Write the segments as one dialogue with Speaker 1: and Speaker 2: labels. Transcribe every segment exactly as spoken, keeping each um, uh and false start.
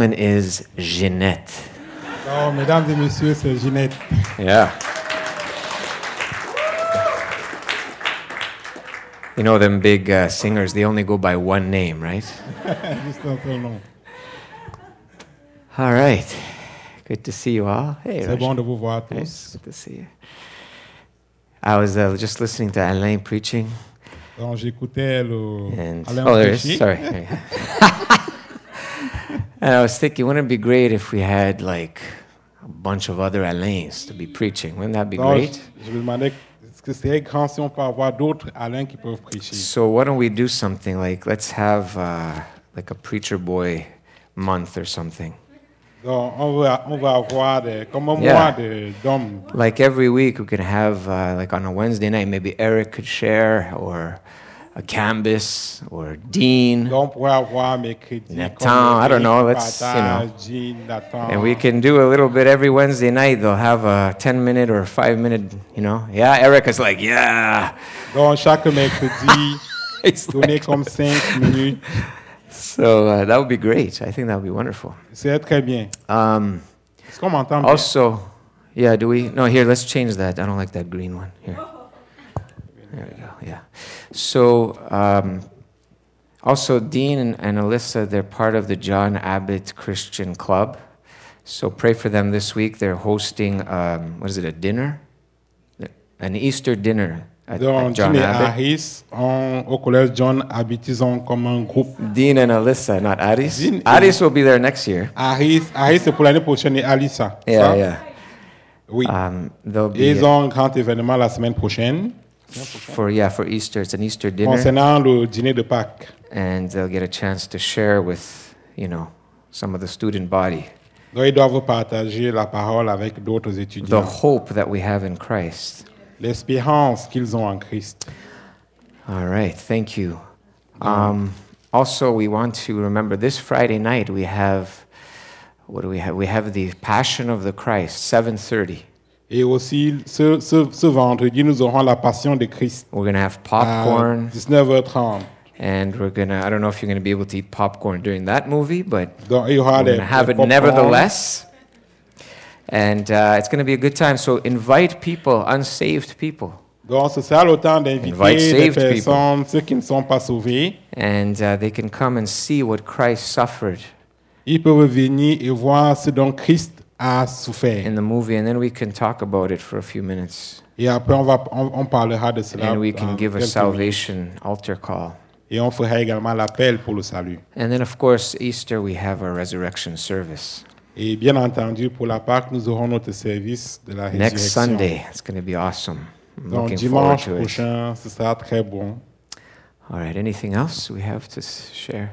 Speaker 1: woman is Jeanette.
Speaker 2: Alors, mesdames et messieurs, c'est Ginette.
Speaker 1: Yeah. You know them big uh, singers, they only go by one name, right?
Speaker 2: Juste un seul nom.
Speaker 1: All right. Good to see you all. Hey,
Speaker 2: C'est
Speaker 1: Raj.
Speaker 2: bon de vous voir
Speaker 1: Hey,
Speaker 2: tous.
Speaker 1: good to see you. I was uh, just listening to Alain preaching.
Speaker 2: Donc, j'écoutais le
Speaker 1: And,
Speaker 2: Alain
Speaker 1: oh, there it is.
Speaker 2: prêcher.
Speaker 1: Sorry. And I was thinking, wouldn't it be great if we had like a bunch of other Alains to be preaching? Wouldn't that be
Speaker 2: Donc,
Speaker 1: great?
Speaker 2: je, je me demandais est-ce que c'est grand si on peut avoir d'autres Alains qui peuvent prêcher.
Speaker 1: So why don't we do something like, let's have uh, like a preacher boy month or something.
Speaker 2: Donc, on va, on va avoir des, comme un
Speaker 1: Yeah.
Speaker 2: mois de- d'hommes.
Speaker 1: Like every week we could have, uh, like on a Wednesday night, maybe Eric could share, or a Canvas, or Dean.
Speaker 2: Donc, on pourrait avoir mercredi.
Speaker 1: Nathan, I don't know, let's, you know.
Speaker 2: Jean, Nathan.
Speaker 1: And we can do a little bit every Wednesday night. They'll have a ten minute or five minute, you know. Yeah, Erica's like, yeah.
Speaker 2: Donc, chaque mercredi,
Speaker 1: It's
Speaker 2: donner
Speaker 1: like-
Speaker 2: comme cinq minutes.
Speaker 1: so uh, that would be great. I think that would be wonderful.
Speaker 2: C'est très bien.
Speaker 1: Um,
Speaker 2: Est-ce qu'on m'entend bien?
Speaker 1: also, yeah, do we? No, here, let's change that. I don't like that green one. Here. There we go, yeah. So, um, also, Dean and, and Alyssa, they're part of the John Abbott Christian Club. So pray for them this week. They're hosting, um, what is it, a dinner? An Easter dinner at, at
Speaker 2: Donc,
Speaker 1: John
Speaker 2: Jean et
Speaker 1: Abbott.
Speaker 2: Harris, ont- au collège John Abbott, ils ont comme un groupe.
Speaker 1: Dean and Alyssa, not Aris.
Speaker 2: Dean-
Speaker 1: Aris will be there next year.
Speaker 2: Harris, Harris c'est pour l'année prochaine et Alissa.
Speaker 1: Yeah,
Speaker 2: ça?
Speaker 1: yeah.
Speaker 2: Oui.
Speaker 1: Um, they'll
Speaker 2: Et
Speaker 1: be
Speaker 2: ils ont un grand événement la semaine prochaine
Speaker 1: for yeah for Easter. It's an Easter dinner,
Speaker 2: concernant le dîner de Pâques.
Speaker 1: and they'll get a chance to share with you know some of the student body
Speaker 2: Donc, ils doivent partager la parole avec d'autres
Speaker 1: the
Speaker 2: étudiants.
Speaker 1: hope that we have in Christ.
Speaker 2: L'espérance qu'ils ont en Christ.
Speaker 1: All right, thank you. Um, also, we want to remember this Friday night we have what do we have? We have the Passion of the Christ, seven thirty.
Speaker 2: Et aussi, ce, ce, ce vendredi, nous aurons la Passion de Christ
Speaker 1: We're gonna have
Speaker 2: à
Speaker 1: popcorn,
Speaker 2: dix-neuf heures trente.
Speaker 1: and we're gonna. I don't know if you're gonna be able to eat popcorn during that movie, but
Speaker 2: Donc, il y aura
Speaker 1: we're
Speaker 2: des,
Speaker 1: going to have
Speaker 2: des
Speaker 1: it
Speaker 2: popcorn.
Speaker 1: nevertheless. And uh, it's going to be a good time. So invite people, unsaved people.
Speaker 2: Donc, ce sera le temps
Speaker 1: Invite
Speaker 2: d'inviter des
Speaker 1: saved people.
Speaker 2: personnes, ceux qui ne sont pas sauvés.
Speaker 1: And uh, they can come and see what Christ suffered
Speaker 2: Ils peuvent venir et voir ce dont Christ a souffert.
Speaker 1: in the movie. And then we can talk about it for a few minutes.
Speaker 2: Et après, on, va, on, on parlera de cela.
Speaker 1: And we
Speaker 2: dans
Speaker 1: can give a
Speaker 2: quelques minutes.
Speaker 1: salvation altar call.
Speaker 2: Et on fera également l'appel pour le salut.
Speaker 1: And then, of course, Easter, we have our resurrection service.
Speaker 2: Et bien entendu, pour la Pâque, nous aurons notre service de la
Speaker 1: Next
Speaker 2: résurrection.
Speaker 1: Sunday, it's going to be awesome. I'm
Speaker 2: Donc,
Speaker 1: looking forward
Speaker 2: dimanche
Speaker 1: to it.
Speaker 2: prochain, ce sera très bon.
Speaker 1: All right, anything else we have to s- share?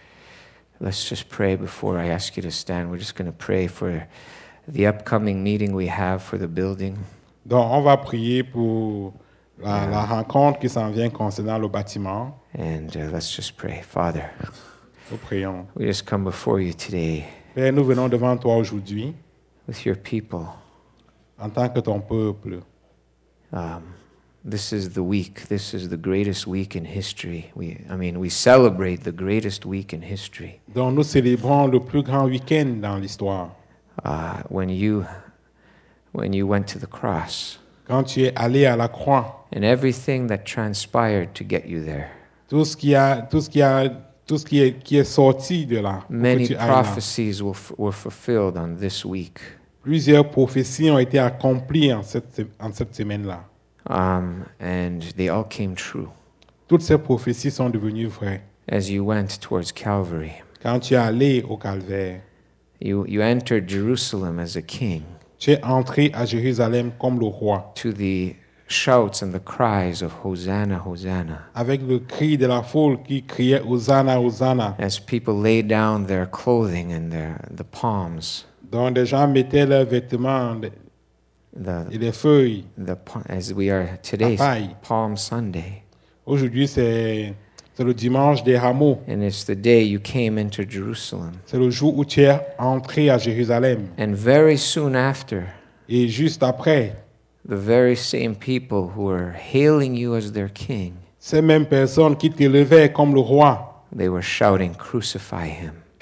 Speaker 1: Let's just pray before I ask you to stand. We're just going to pray for the upcoming meeting we have for the building.
Speaker 2: Donc, on va prier pour la, la rencontre qui s'en vient concernant le bâtiment.
Speaker 1: And uh, let's just pray. Father,
Speaker 2: Nous prions.
Speaker 1: we just come before you today
Speaker 2: Père, nous venons devant toi aujourd'hui
Speaker 1: with your people.
Speaker 2: en tant que ton peuple.
Speaker 1: Um, this is the week. This is the greatest week in history. We, I mean, we celebrate the greatest week in history.
Speaker 2: Donc, nous célébrons le plus grand week-end dans l'histoire.
Speaker 1: Uh, when you, when you went to the cross
Speaker 2: Quand tu es allé à la croix,
Speaker 1: and everything that transpired to get you there.
Speaker 2: tout ce qui a, tout ce qui a, tout ce qui est, qui est sorti de là, pour que
Speaker 1: Many
Speaker 2: tu ailles là.
Speaker 1: prophecies will f- were fulfilled on this week.
Speaker 2: Plusieurs prophéties ont été accomplies en cette, en cette semaine-là.
Speaker 1: Um, and they all came true
Speaker 2: Toutes ces prophéties sont devenues vraies.
Speaker 1: as you went towards Calvary.
Speaker 2: Quand tu es allé au calvaire,
Speaker 1: You, you entered Jerusalem as a king
Speaker 2: tu es entré à Jérusalem comme le roi,
Speaker 1: to the shouts and the cries of Hosanna, Hosanna,
Speaker 2: avec le cri de la foule qui criait Hosanna, Hosanna.
Speaker 1: as people laid down their clothing and their, the palms,
Speaker 2: Donc des gens mettaient leurs vêtements et
Speaker 1: the,
Speaker 2: les feuilles.
Speaker 1: the, pa- as we are today,
Speaker 2: Papaye.
Speaker 1: Palm Sunday.
Speaker 2: Aujourd'hui, c'est c'est le dimanche des hameaux.
Speaker 1: And it's the day you came into Jerusalem.
Speaker 2: C'est le jour où tu es entré à Jérusalem.
Speaker 1: And very soon after,
Speaker 2: Et juste après,
Speaker 1: the very same people who were hailing you as their king,
Speaker 2: ces mêmes personnes qui t'élevaient comme le roi
Speaker 1: they were shouting, "Crucify him."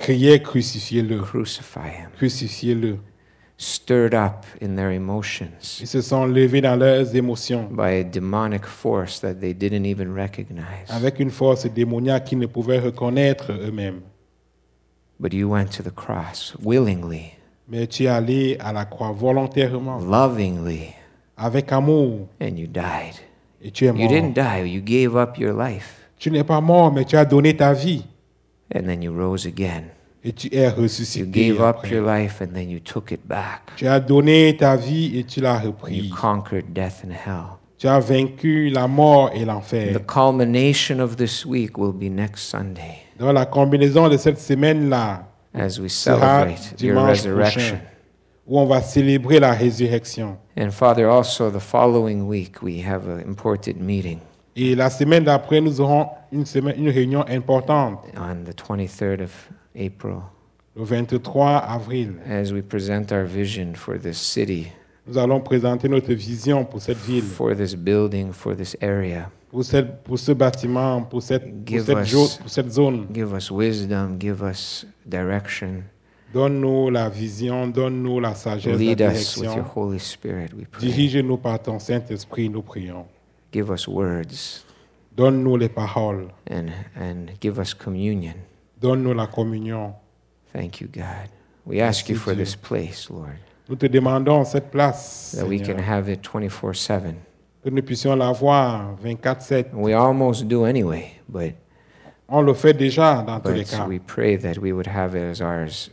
Speaker 2: criaient crucifiez-le,
Speaker 1: Crucify him.
Speaker 2: crucifiez-le.
Speaker 1: Stirred up in their emotions
Speaker 2: Ils se sont levés dans leurs émotions
Speaker 1: by a demonic force that they didn't even recognize.
Speaker 2: avec une force démoniaque qu'ils ne pouvaient reconnaître eux-mêmes.
Speaker 1: But you went to the cross willingly,
Speaker 2: Mais tu es allé à la croix volontairement,
Speaker 1: lovingly,
Speaker 2: avec amour,
Speaker 1: and you died.
Speaker 2: et tu es
Speaker 1: You
Speaker 2: mort.
Speaker 1: didn't die, you gave up your life,
Speaker 2: Tu n'es pas mort, mais tu as donné ta vie,
Speaker 1: and then you rose again.
Speaker 2: et tu es
Speaker 1: You
Speaker 2: ressuscité.
Speaker 1: gave up
Speaker 2: après.
Speaker 1: your life, and then you took it back.
Speaker 2: Tu as donné ta vie et tu l'as
Speaker 1: You
Speaker 2: repris.
Speaker 1: conquered death and hell.
Speaker 2: Tu as vaincu la mort et
Speaker 1: The
Speaker 2: l'enfer.
Speaker 1: culmination of this week will be next Sunday
Speaker 2: Dans la combinaison de cette semaine-là,
Speaker 1: as we
Speaker 2: sera
Speaker 1: celebrate your
Speaker 2: dimanche
Speaker 1: resurrection.
Speaker 2: prochain, où on va célébrer la résurrection.
Speaker 1: And Father, also the following week we have an important meeting
Speaker 2: Et la semaine d'après, nous aurons une, semaine, une réunion importante,
Speaker 1: on the twenty-third of April
Speaker 2: le vingt-trois avril.
Speaker 1: as we present our vision for this city,
Speaker 2: Nous allons présenter notre vision pour cette ville,
Speaker 1: for this building, for this area.
Speaker 2: pour, cette, pour ce bâtiment, pour cette, pour
Speaker 1: Give
Speaker 2: cette,
Speaker 1: us-
Speaker 2: jo- pour cette zone.
Speaker 1: Give us wisdom, give us direction.
Speaker 2: Donne-nous la vision, donne-nous la sagesse, la
Speaker 1: Lead us with your
Speaker 2: direction.
Speaker 1: Holy Spirit, we pray.
Speaker 2: Dirige-nous par ton Saint-Esprit, nous prions.
Speaker 1: Give us words
Speaker 2: Donne-nous les paroles.
Speaker 1: and, and give us communion.
Speaker 2: Donne-nous la communion.
Speaker 1: Thank you, God. We ask you
Speaker 2: Merci,
Speaker 1: for
Speaker 2: Dieu.
Speaker 1: this place, Lord,
Speaker 2: Nous te demandons cette place,
Speaker 1: that we
Speaker 2: Seigneur,
Speaker 1: can have it twenty-four seven.
Speaker 2: que nous puissions l'avoir vingt-quatre sept.
Speaker 1: We almost do anyway, but,
Speaker 2: On le fait déjà dans tous les
Speaker 1: but
Speaker 2: cas.
Speaker 1: we pray that we would have it as ours.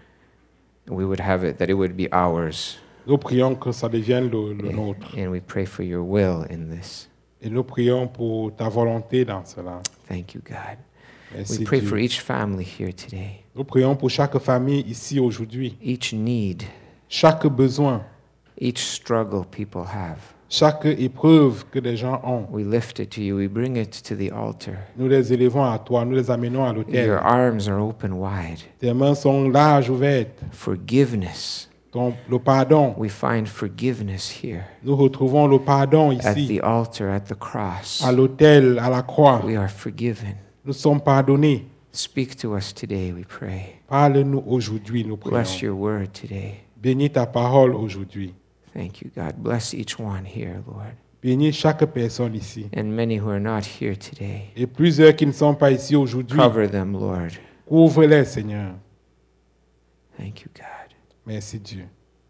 Speaker 1: We would have it, that it would be ours.
Speaker 2: Nous prions que ça devienne le, le nôtre.
Speaker 1: And we pray for your will in this.
Speaker 2: Et nous prions pour ta volonté dans cela.
Speaker 1: Thank you, God.
Speaker 2: Merci
Speaker 1: We pray
Speaker 2: Dieu.
Speaker 1: for each family here today,
Speaker 2: Nous prions pour chaque famille ici aujourd'hui.
Speaker 1: each need,
Speaker 2: Chaque besoin,
Speaker 1: each struggle people have.
Speaker 2: chaque épreuve que des gens ont.
Speaker 1: We lift it to you. We bring it to the altar.
Speaker 2: Nous les élevons à toi, nous les amenons à
Speaker 1: Your
Speaker 2: l'autel.
Speaker 1: arms are open wide.
Speaker 2: Tes mains sont larges ouvertes.
Speaker 1: Forgiveness.
Speaker 2: Ton, le pardon,
Speaker 1: We find forgiveness here
Speaker 2: nous retrouvons le pardon
Speaker 1: at
Speaker 2: ici,
Speaker 1: the altar, at the cross.
Speaker 2: à l'autel, à la croix.
Speaker 1: We are forgiven.
Speaker 2: Nous sommes pardonnés.
Speaker 1: Speak to us today, we pray.
Speaker 2: Parle-nous aujourd'hui, nous
Speaker 1: Bless
Speaker 2: prions.
Speaker 1: your word today.
Speaker 2: Bénis ta parole aujourd'hui.
Speaker 1: Thank you, God. Bless each one here, Lord.
Speaker 2: Bénis chaque personne ici.
Speaker 1: And many who are not here today.
Speaker 2: Et plusieurs qui ne sont pas ici aujourd'hui,
Speaker 1: Cover them, Lord.
Speaker 2: couvre-les, Seigneur.
Speaker 1: Thank you, God.
Speaker 2: Merci Dieu.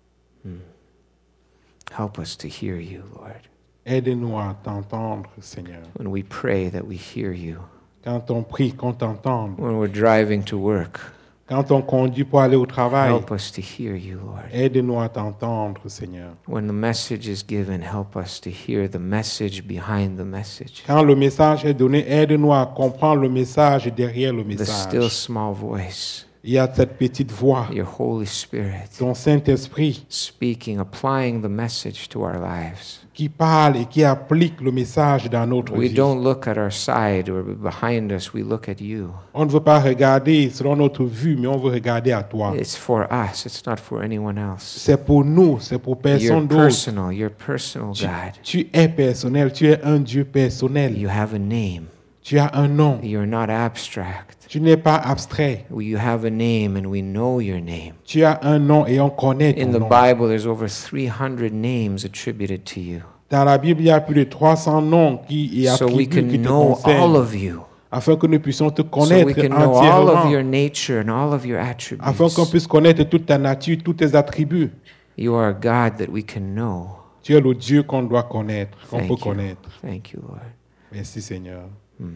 Speaker 1: Help us to hear you, Lord.
Speaker 2: Aide-nous à t'entendre, Seigneur.
Speaker 1: When we pray, that we hear you.
Speaker 2: Quand on prie, qu'on t'entende.
Speaker 1: When we're driving to work,
Speaker 2: Quand on conduit pour aller au travail,
Speaker 1: help us to hear you, Lord.
Speaker 2: aide-nous à t'entendre, Seigneur.
Speaker 1: When the message is given, help us to hear the message behind the message.
Speaker 2: Quand le message est donné, aide-nous à comprendre le message derrière le
Speaker 1: The still
Speaker 2: message.
Speaker 1: small voice,
Speaker 2: Il y a cette petite voix,
Speaker 1: your Holy Spirit,
Speaker 2: ton Saint-Esprit,
Speaker 1: speaking, applying the message to our lives.
Speaker 2: qui parle et qui applique le message dans notre
Speaker 1: We
Speaker 2: vie.
Speaker 1: don't look at our side or behind us, we look at you.
Speaker 2: On ne veut pas regarder selon notre vue, mais on veut regarder à toi.
Speaker 1: It's for us, it's not for anyone else.
Speaker 2: C'est pour nous, c'est pour
Speaker 1: You're
Speaker 2: personne d'autre.
Speaker 1: personal, you're personal,
Speaker 2: Tu,
Speaker 1: God.
Speaker 2: tu es personnel, tu es un Dieu personnel.
Speaker 1: You have a name.
Speaker 2: Tu as un nom.
Speaker 1: You're not abstract.
Speaker 2: Tu n'es pas abstrait.
Speaker 1: You have a name and we know your name.
Speaker 2: Tu as un nom et on connaît ton
Speaker 1: In the
Speaker 2: nom.
Speaker 1: Bible, there's over three hundred names attributed to you.
Speaker 2: Dans la Bible, il y a plus de trois cents noms qui et
Speaker 1: So we
Speaker 2: attributs qui
Speaker 1: can
Speaker 2: te
Speaker 1: know all
Speaker 2: concernent,
Speaker 1: of you.
Speaker 2: afin que nous puissions te
Speaker 1: So we
Speaker 2: connaître
Speaker 1: can know all of your
Speaker 2: entièrement,
Speaker 1: nature and all of your
Speaker 2: afin qu'on
Speaker 1: attributes.
Speaker 2: puisse connaître toute ta nature, tous tes attributs.
Speaker 1: You are a God that we can know.
Speaker 2: Tu es le Dieu qu'on doit connaître, qu'on peut
Speaker 1: Thank you.
Speaker 2: connaître.
Speaker 1: Thank you, Lord.
Speaker 2: Merci Seigneur.
Speaker 1: In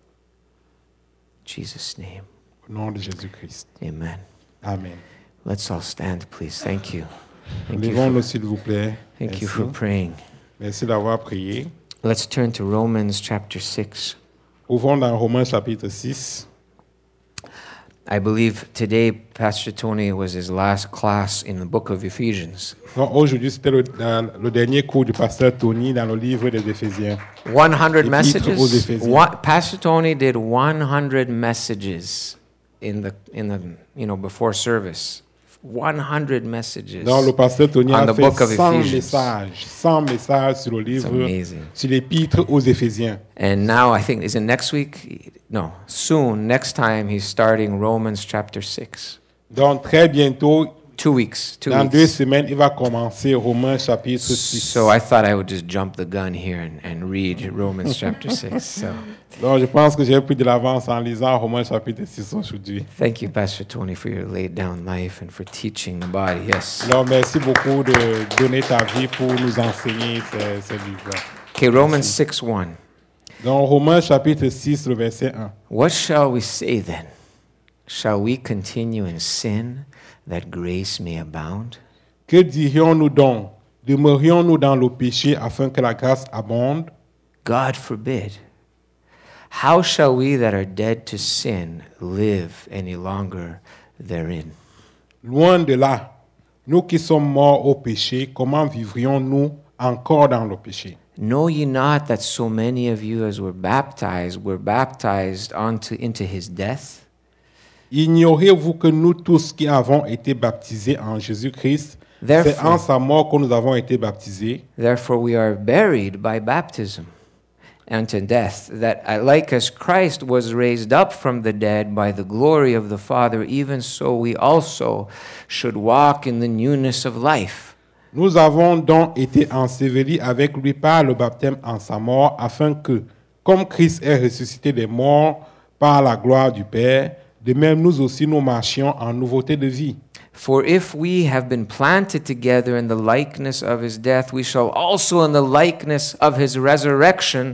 Speaker 1: Jesus' name.
Speaker 2: Au nom de Jésus-Christ.
Speaker 1: Amen.
Speaker 2: Amen.
Speaker 1: Let's all stand, please. Thank you. Thank you
Speaker 2: Levons-nous
Speaker 1: for,
Speaker 2: s'il vous plaît.
Speaker 1: thank you
Speaker 2: Merci.
Speaker 1: for praying.
Speaker 2: Merci d'avoir prié.
Speaker 1: Let's turn to Romans chapter six.
Speaker 2: Ouvrons dans Romains chapitre six.
Speaker 1: I believe today Pastor Tony was his last class in the book of Ephesians.
Speaker 2: Donc, aujourd'hui, c'était le, dans le dernier cours du pasteur Tony dans le livre des Éphésiens.
Speaker 1: one hundred
Speaker 2: Épître aux
Speaker 1: messages.
Speaker 2: Éphésiens.
Speaker 1: What, Pastor Tony did one hundred messages in the in the you know before service one hundred messages.
Speaker 2: Donc, le pasteur Tony
Speaker 1: On
Speaker 2: a
Speaker 1: the
Speaker 2: fait
Speaker 1: book of
Speaker 2: cent
Speaker 1: Ephesians.
Speaker 2: messages, cent messages sur le livre,
Speaker 1: amazing.
Speaker 2: sur l'épître aux Éphésiens.
Speaker 1: And now I think, is it next week? No, soon, next time, he's starting Romans chapter six.
Speaker 2: Donc, très bientôt,
Speaker 1: Two weeks, two
Speaker 2: dans deux
Speaker 1: weeks.
Speaker 2: semaines, il va commencer Romains chapitre six.
Speaker 1: So I thought I would just jump the gun here and, and read Romans chapter six. So
Speaker 2: Donc, je pense que j'ai pris de l'avance en lisant Romains chapitre six aujourd'hui.
Speaker 1: thank you, Pastor Tony, for your laid down life and for teaching the body. Yes.
Speaker 2: Alors, merci beaucoup de donner ta vie pour nous enseigner ces, ces livres.
Speaker 1: Okay, Romans six one.
Speaker 2: Dans Romains chapitre six, le verset un.
Speaker 1: What shall we say then? Shall we continue in sin that grace may abound?
Speaker 2: Que dirions-nous donc? Demeurions-nous dans le péché afin que la grâce abonde?
Speaker 1: God forbid. How shall we that are dead to sin live any longer therein?
Speaker 2: Loin de là, nous qui sommes morts au péché, comment vivrions-nous encore dans le péché?
Speaker 1: Know ye not that so many of you as were baptized were baptized unto, into his death?
Speaker 2: Ignorez-vous que nous tous qui avons été baptisés en Jésus-Christ, c'est
Speaker 1: Therefore-
Speaker 2: en sa mort que nous avons été baptisés?
Speaker 1: Therefore we are buried by baptism unto death, that uh, like as Christ was raised up from the dead by the glory of the Father, even so we also should walk in the newness of life.
Speaker 2: Nous avons donc été ensevelis avec lui par le baptême en sa mort, afin que, comme Christ est ressuscité des morts par la gloire du Père, de même nous aussi nous marchions en nouveauté de vie.
Speaker 1: For if we have been planted together in the likeness of his death, we shall also in the likeness of his resurrection.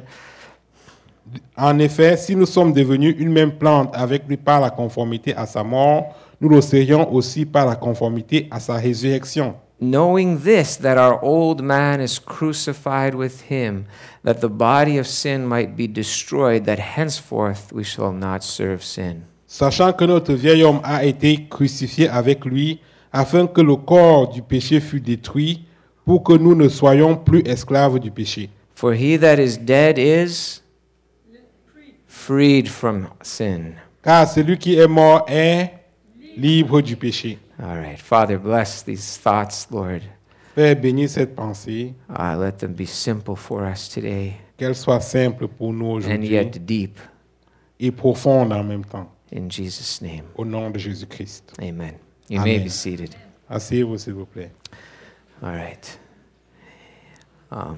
Speaker 2: En effet, si nous sommes devenus une même plante avec lui par la conformité à sa mort, nous le serions aussi par la conformité à sa résurrection.
Speaker 1: Knowing this, that our old man is crucified with him, that the body of sin might be destroyed, that henceforth we shall not serve sin.
Speaker 2: Sachant que notre vieil homme a été crucifié avec lui, afin que le corps du péché fût détruit, pour que nous ne soyons plus esclaves du péché.
Speaker 1: For he that is dead is freed from sin.
Speaker 2: Car celui qui est mort est libre du péché.
Speaker 1: All right. Father, bless these thoughts, Lord.
Speaker 2: Père, bénis cette pensée,
Speaker 1: Uh, let them be simple for us today
Speaker 2: qu'elle soit simple pour nous
Speaker 1: and
Speaker 2: aujourd'hui
Speaker 1: yet deep.
Speaker 2: et profonde en même temps.
Speaker 1: In Jesus' name,
Speaker 2: Au nom de Jésus-Christ.
Speaker 1: amen. You may
Speaker 2: Amen.
Speaker 1: be seated.
Speaker 2: Asseyez-vous, s'il vous plaît.
Speaker 1: All right. Um,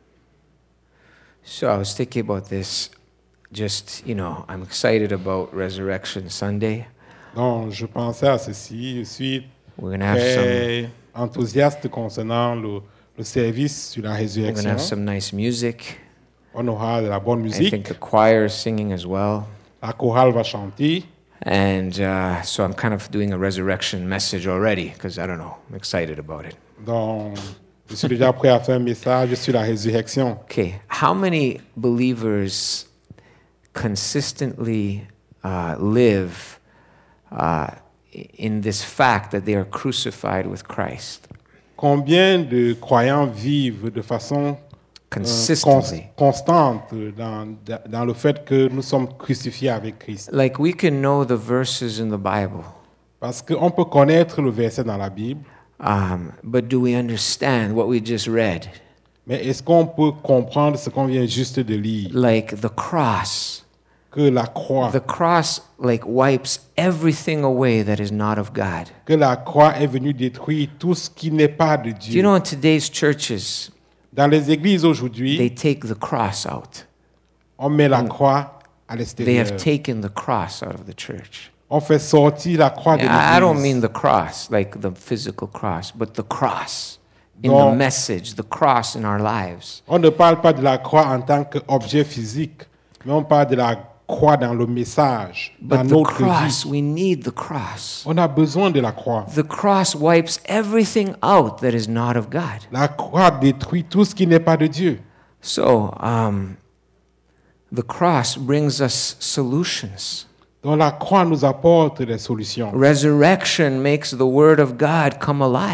Speaker 1: so I was thinking about this. Just, you know, I'm excited about Resurrection Sunday.
Speaker 2: Donc, je pensais à ceci. Je suis
Speaker 1: We're going to have some,
Speaker 2: très enthousiaste concernant le, le service sur la
Speaker 1: we're going to
Speaker 2: résurrection.
Speaker 1: have some nice music.
Speaker 2: On aura de la bonne
Speaker 1: I
Speaker 2: musique.
Speaker 1: think the choir is singing as well.
Speaker 2: La chorale va chanter.
Speaker 1: And uh, so I'm kind of doing a resurrection message already because I don't know, I'm excited about it.
Speaker 2: Donc, je suis déjà prêt à faire un message sur la résurrection.
Speaker 1: Okay, how many believers consistently uh, live uh, in this fact that they are crucified with Christ?
Speaker 2: Combien de croyants vivent de façon euh,
Speaker 1: Consistently.
Speaker 2: cons- constante dans, dans le fait que nous sommes crucifiés avec Christ?
Speaker 1: Like we can know the verses in the Bible,
Speaker 2: Parce qu'on peut connaître le verset dans la Bible,
Speaker 1: um, but do we understand what we just read?
Speaker 2: mais est-ce qu'on peut comprendre ce qu'on vient juste de lire?
Speaker 1: Like the cross.
Speaker 2: Que la croix,
Speaker 1: The cross like wipes everything away that is not of God.
Speaker 2: que la croix est venue détruire tout ce qui n'est pas de
Speaker 1: Do you
Speaker 2: Dieu.
Speaker 1: know in today's churches,
Speaker 2: Dans les églises
Speaker 1: they
Speaker 2: aujourd'hui,
Speaker 1: take the cross out.
Speaker 2: on met la croix à
Speaker 1: They
Speaker 2: l'extérieur.
Speaker 1: have taken the cross out of the church.
Speaker 2: On fait sortir la croix de
Speaker 1: I I don't
Speaker 2: l'église.
Speaker 1: mean the cross, like the physical cross, but the cross in
Speaker 2: Non.
Speaker 1: the message, the cross in our lives.
Speaker 2: On ne parle pas de la croix en tant qu'objet physique, mais on parle de la croix dans le message, dans
Speaker 1: But the
Speaker 2: notre
Speaker 1: cross,
Speaker 2: vie.
Speaker 1: we need the cross.
Speaker 2: On a besoin de la croix.
Speaker 1: The cross wipes everything out that is not of God.
Speaker 2: La croix détruit tout ce qui n'est pas de Dieu.
Speaker 1: So, um, the cross brings us solutions.
Speaker 2: Donc la croix nous apporte des solutions.
Speaker 1: Resurrection makes the Word of God come alive.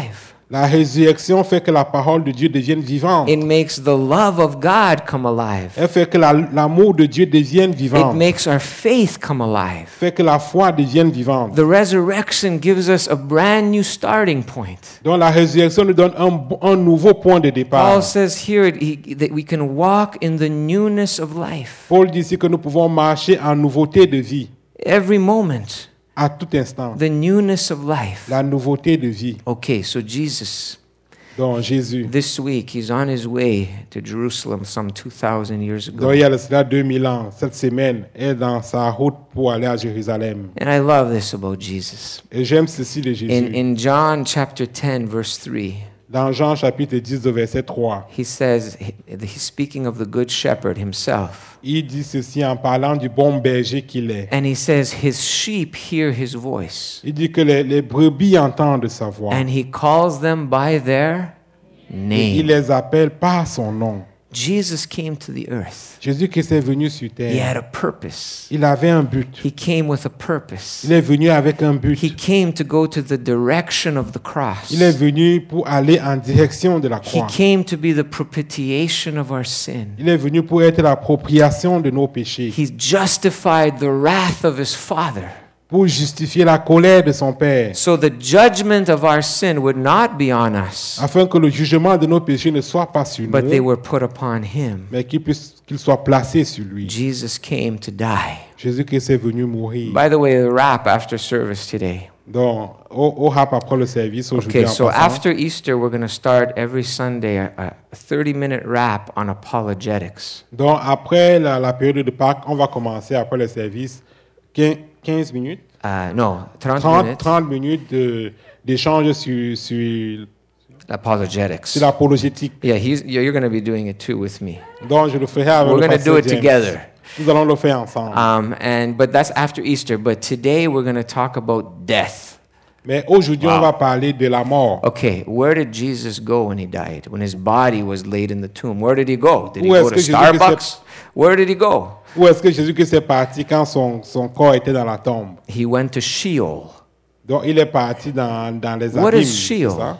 Speaker 2: La résurrection fait que la parole de Dieu devienne vivante.
Speaker 1: It makes the love of God come alive.
Speaker 2: Elle fait que la- l'amour de Dieu devienne
Speaker 1: It
Speaker 2: vivant.
Speaker 1: makes our faith come alive.
Speaker 2: Fait que la foi devienne vivante.
Speaker 1: The resurrection gives us a brand new starting point.
Speaker 2: Donc la résurrection nous donne un, bo- un nouveau point de départ.
Speaker 1: Paul says here he, that we can walk in the newness of life.
Speaker 2: Paul dit ici que nous pouvons marcher en nouveauté de vie,
Speaker 1: Every moment,
Speaker 2: à tout instant.
Speaker 1: the newness of life.
Speaker 2: La nouveauté de vie.
Speaker 1: Okay, so Jesus,
Speaker 2: Donc Jésus.
Speaker 1: this week, he's on his way to Jerusalem some two thousand years
Speaker 2: Donc
Speaker 1: ago.
Speaker 2: il y a de cela deux mille ans, cette semaine, est dans sa route pour aller à Jérusalem.
Speaker 1: And I love this about Jesus.
Speaker 2: Et j'aime ceci de Jésus.
Speaker 1: In, in John chapter ten, verse three,
Speaker 2: Dans Jean chapitre dix, au verset trois,
Speaker 1: he says, he- he's speaking of the good shepherd himself.
Speaker 2: il dit ceci en parlant du bon berger qu'il est.
Speaker 1: And he says, his sheep hear his voice.
Speaker 2: Il dit que les, les brebis entendent sa voix.
Speaker 1: And he calls them by their
Speaker 2: Et il
Speaker 1: name.
Speaker 2: les appelle par son nom.
Speaker 1: Jesus came to the earth.
Speaker 2: Jésus-Christ est venu sur
Speaker 1: He
Speaker 2: terre.
Speaker 1: had a purpose.
Speaker 2: Il avait un but.
Speaker 1: He came with a purpose.
Speaker 2: Il est venu avec un but.
Speaker 1: He came to go to the direction of the cross.
Speaker 2: Il est venu pour aller en direction de la
Speaker 1: He
Speaker 2: croix.
Speaker 1: came to be the propitiation of our sin.
Speaker 2: Il est venu pour être l'appropriation de nos péchés,
Speaker 1: He justified the wrath of his Father.
Speaker 2: pour justifier la colère de son Père,
Speaker 1: So the judgment of our sin would not be on us,
Speaker 2: afin que le jugement de nos péchés ne soit pas sur
Speaker 1: but they
Speaker 2: nous,
Speaker 1: were put upon him.
Speaker 2: mais qu'il puisse qu'il soit placé sur lui.
Speaker 1: Jesus came to die.
Speaker 2: Jésus-Christ est venu mourir.
Speaker 1: By the way, the rap after service today.
Speaker 2: Donc, au, au rap après le service aujourd'hui,
Speaker 1: Okay,
Speaker 2: en
Speaker 1: so
Speaker 2: passant,
Speaker 1: after Easter, we're going to start every Sunday a, a thirty minute rap on apologetics.
Speaker 2: donc après la, la période de Pâques, on va commencer après le service quinze, quinze minutes,
Speaker 1: Uh, no, thirty
Speaker 2: trente,
Speaker 1: minutes.
Speaker 2: trente minutes de- d'échange sur, sur,
Speaker 1: Apologetics.
Speaker 2: sur l'apologétique.
Speaker 1: Yeah, he's, you're you're going to be doing it too with me.
Speaker 2: Donc je le ferai avec
Speaker 1: We're
Speaker 2: le
Speaker 1: going to do
Speaker 2: pasteur
Speaker 1: it
Speaker 2: James.
Speaker 1: together.
Speaker 2: Nous allons le faire ensemble.
Speaker 1: Um, and but that's after Easter. But today we're going to talk about death.
Speaker 2: Mais aujourd'hui,
Speaker 1: Wow.
Speaker 2: on va parler de la mort.
Speaker 1: Okay, where did Jesus go when he died? When his body was laid in the tomb, where did he go? Did he
Speaker 2: Où
Speaker 1: go
Speaker 2: est-ce
Speaker 1: to
Speaker 2: que Jésus Christ
Speaker 1: Starbucks? Where did he go?
Speaker 2: Où est-ce que Jésus-Christ est parti quand son, son corps était dans la tombe?
Speaker 1: He went to Sheol.
Speaker 2: Donc il est parti dans, dans les
Speaker 1: What
Speaker 2: abîmes.
Speaker 1: is
Speaker 2: c'est
Speaker 1: Sheol?
Speaker 2: ça? Dans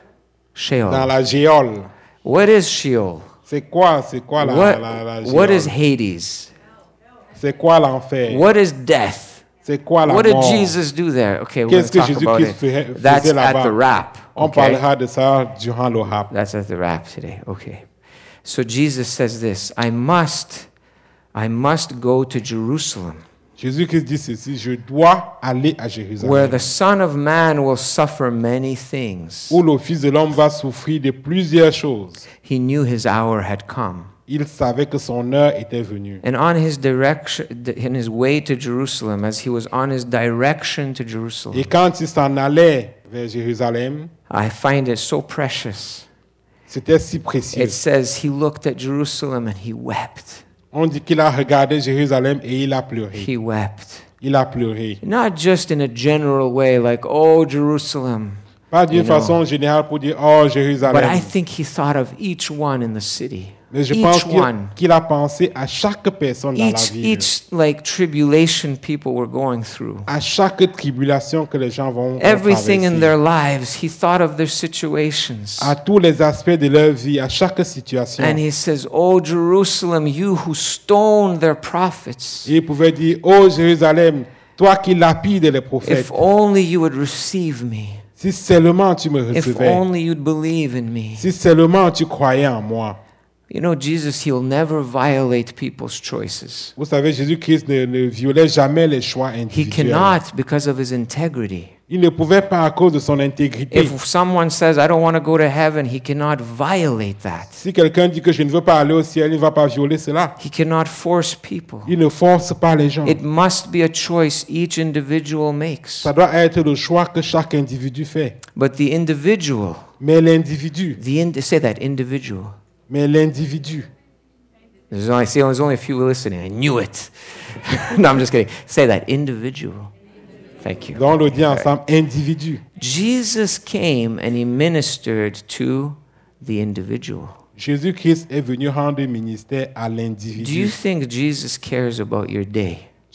Speaker 1: Sheol.
Speaker 2: la géole.
Speaker 1: What is Sheol?
Speaker 2: C'est quoi, c'est quoi la,
Speaker 1: What,
Speaker 2: la, la
Speaker 1: what is
Speaker 2: géole?
Speaker 1: Hades?
Speaker 2: C'est quoi l'enfer?
Speaker 1: What is death?
Speaker 2: C'est quoi la
Speaker 1: What did
Speaker 2: mort?
Speaker 1: Jesus do there? Okay, we're going
Speaker 2: Qu'est-ce
Speaker 1: to
Speaker 2: que
Speaker 1: talk about
Speaker 2: Jésus-Christ
Speaker 1: it.
Speaker 2: fait-
Speaker 1: That's
Speaker 2: faisait
Speaker 1: at
Speaker 2: là-bas?
Speaker 1: the wrap.
Speaker 2: On
Speaker 1: Okay?
Speaker 2: parlera de ça durant le rap.
Speaker 1: That's at the wrap today. Okay. So Jesus says this, I must, I must go to Jerusalem,
Speaker 2: Jésus-Christ dit ceci, je dois aller à
Speaker 1: where
Speaker 2: Jérusalem,
Speaker 1: the Son of Man will suffer many things.
Speaker 2: où le Fils de l'homme va souffrir de plusieurs choses.
Speaker 1: He knew his hour had come.
Speaker 2: Il savait que son heure était venue.
Speaker 1: And on his direction, in his way to Jerusalem, as he was on his direction to
Speaker 2: Et
Speaker 1: Jerusalem,
Speaker 2: quand il s'en allait vers Jérusalem,
Speaker 1: I find it so precious.
Speaker 2: c'était si précieux.
Speaker 1: It says he looked at Jerusalem and he wept.
Speaker 2: On dit qu'il a regardé Jérusalem et il a pleuré.
Speaker 1: He wept.
Speaker 2: Il a pleuré.
Speaker 1: Not just in a general way, like, oh, Jerusalem.
Speaker 2: Pas d'une
Speaker 1: You know.
Speaker 2: façon générale pour dire, oh
Speaker 1: But I
Speaker 2: Jérusalem.
Speaker 1: think he thought of each one in the city.
Speaker 2: Mais je pense
Speaker 1: Each
Speaker 2: qu'il
Speaker 1: one.
Speaker 2: qu'il a pensé à chaque personne dans la
Speaker 1: Each,
Speaker 2: ville.
Speaker 1: each like tribulation people were going through.
Speaker 2: À chaque tribulation que les gens vont, vont
Speaker 1: Everything in
Speaker 2: traverser.
Speaker 1: their lives, he thought of their situations.
Speaker 2: À tous les aspects de leur vie, à chaque situation.
Speaker 1: And he says, oh, Jerusalem, you who stoned their prophets.
Speaker 2: Et il pouvait dire, oh Jérusalem, toi qui lapides les prophètes,
Speaker 1: If only you would receive me.
Speaker 2: si seulement tu me
Speaker 1: If
Speaker 2: recevais,
Speaker 1: only you'd believe in me.
Speaker 2: si seulement tu croyais en moi.
Speaker 1: You know, Jesus, he'll never violate people's choices.
Speaker 2: Vous savez, Jésus-Christ ne, ne violait jamais les choix
Speaker 1: He
Speaker 2: individuels.
Speaker 1: cannot because of his integrity.
Speaker 2: Il ne pouvait pas à cause de son intégrité.
Speaker 1: If someone says, I don't want to go to heaven, he cannot violate that.
Speaker 2: Si quelqu'un dit que je ne veux pas aller au ciel, il ne va pas violer cela.
Speaker 1: He cannot force people.
Speaker 2: Il ne force pas les gens.
Speaker 1: It must be a choice each individual makes.
Speaker 2: Ça doit être le choix que chaque individu fait.
Speaker 1: But the individual,
Speaker 2: Mais l'individu,
Speaker 1: the ind- say that individual.
Speaker 2: mais l'individu,
Speaker 1: There's only, see, there's only a few listening. I knew it. No, I'm just kidding. Say that individual. Thank you.
Speaker 2: donc on le dit ensemble, individu.
Speaker 1: Jesus came and he ministered to the individual.
Speaker 2: Jésus-Christ est venu rendre ministère à
Speaker 1: Do you
Speaker 2: l'individu.
Speaker 1: think Jesus cares about your day?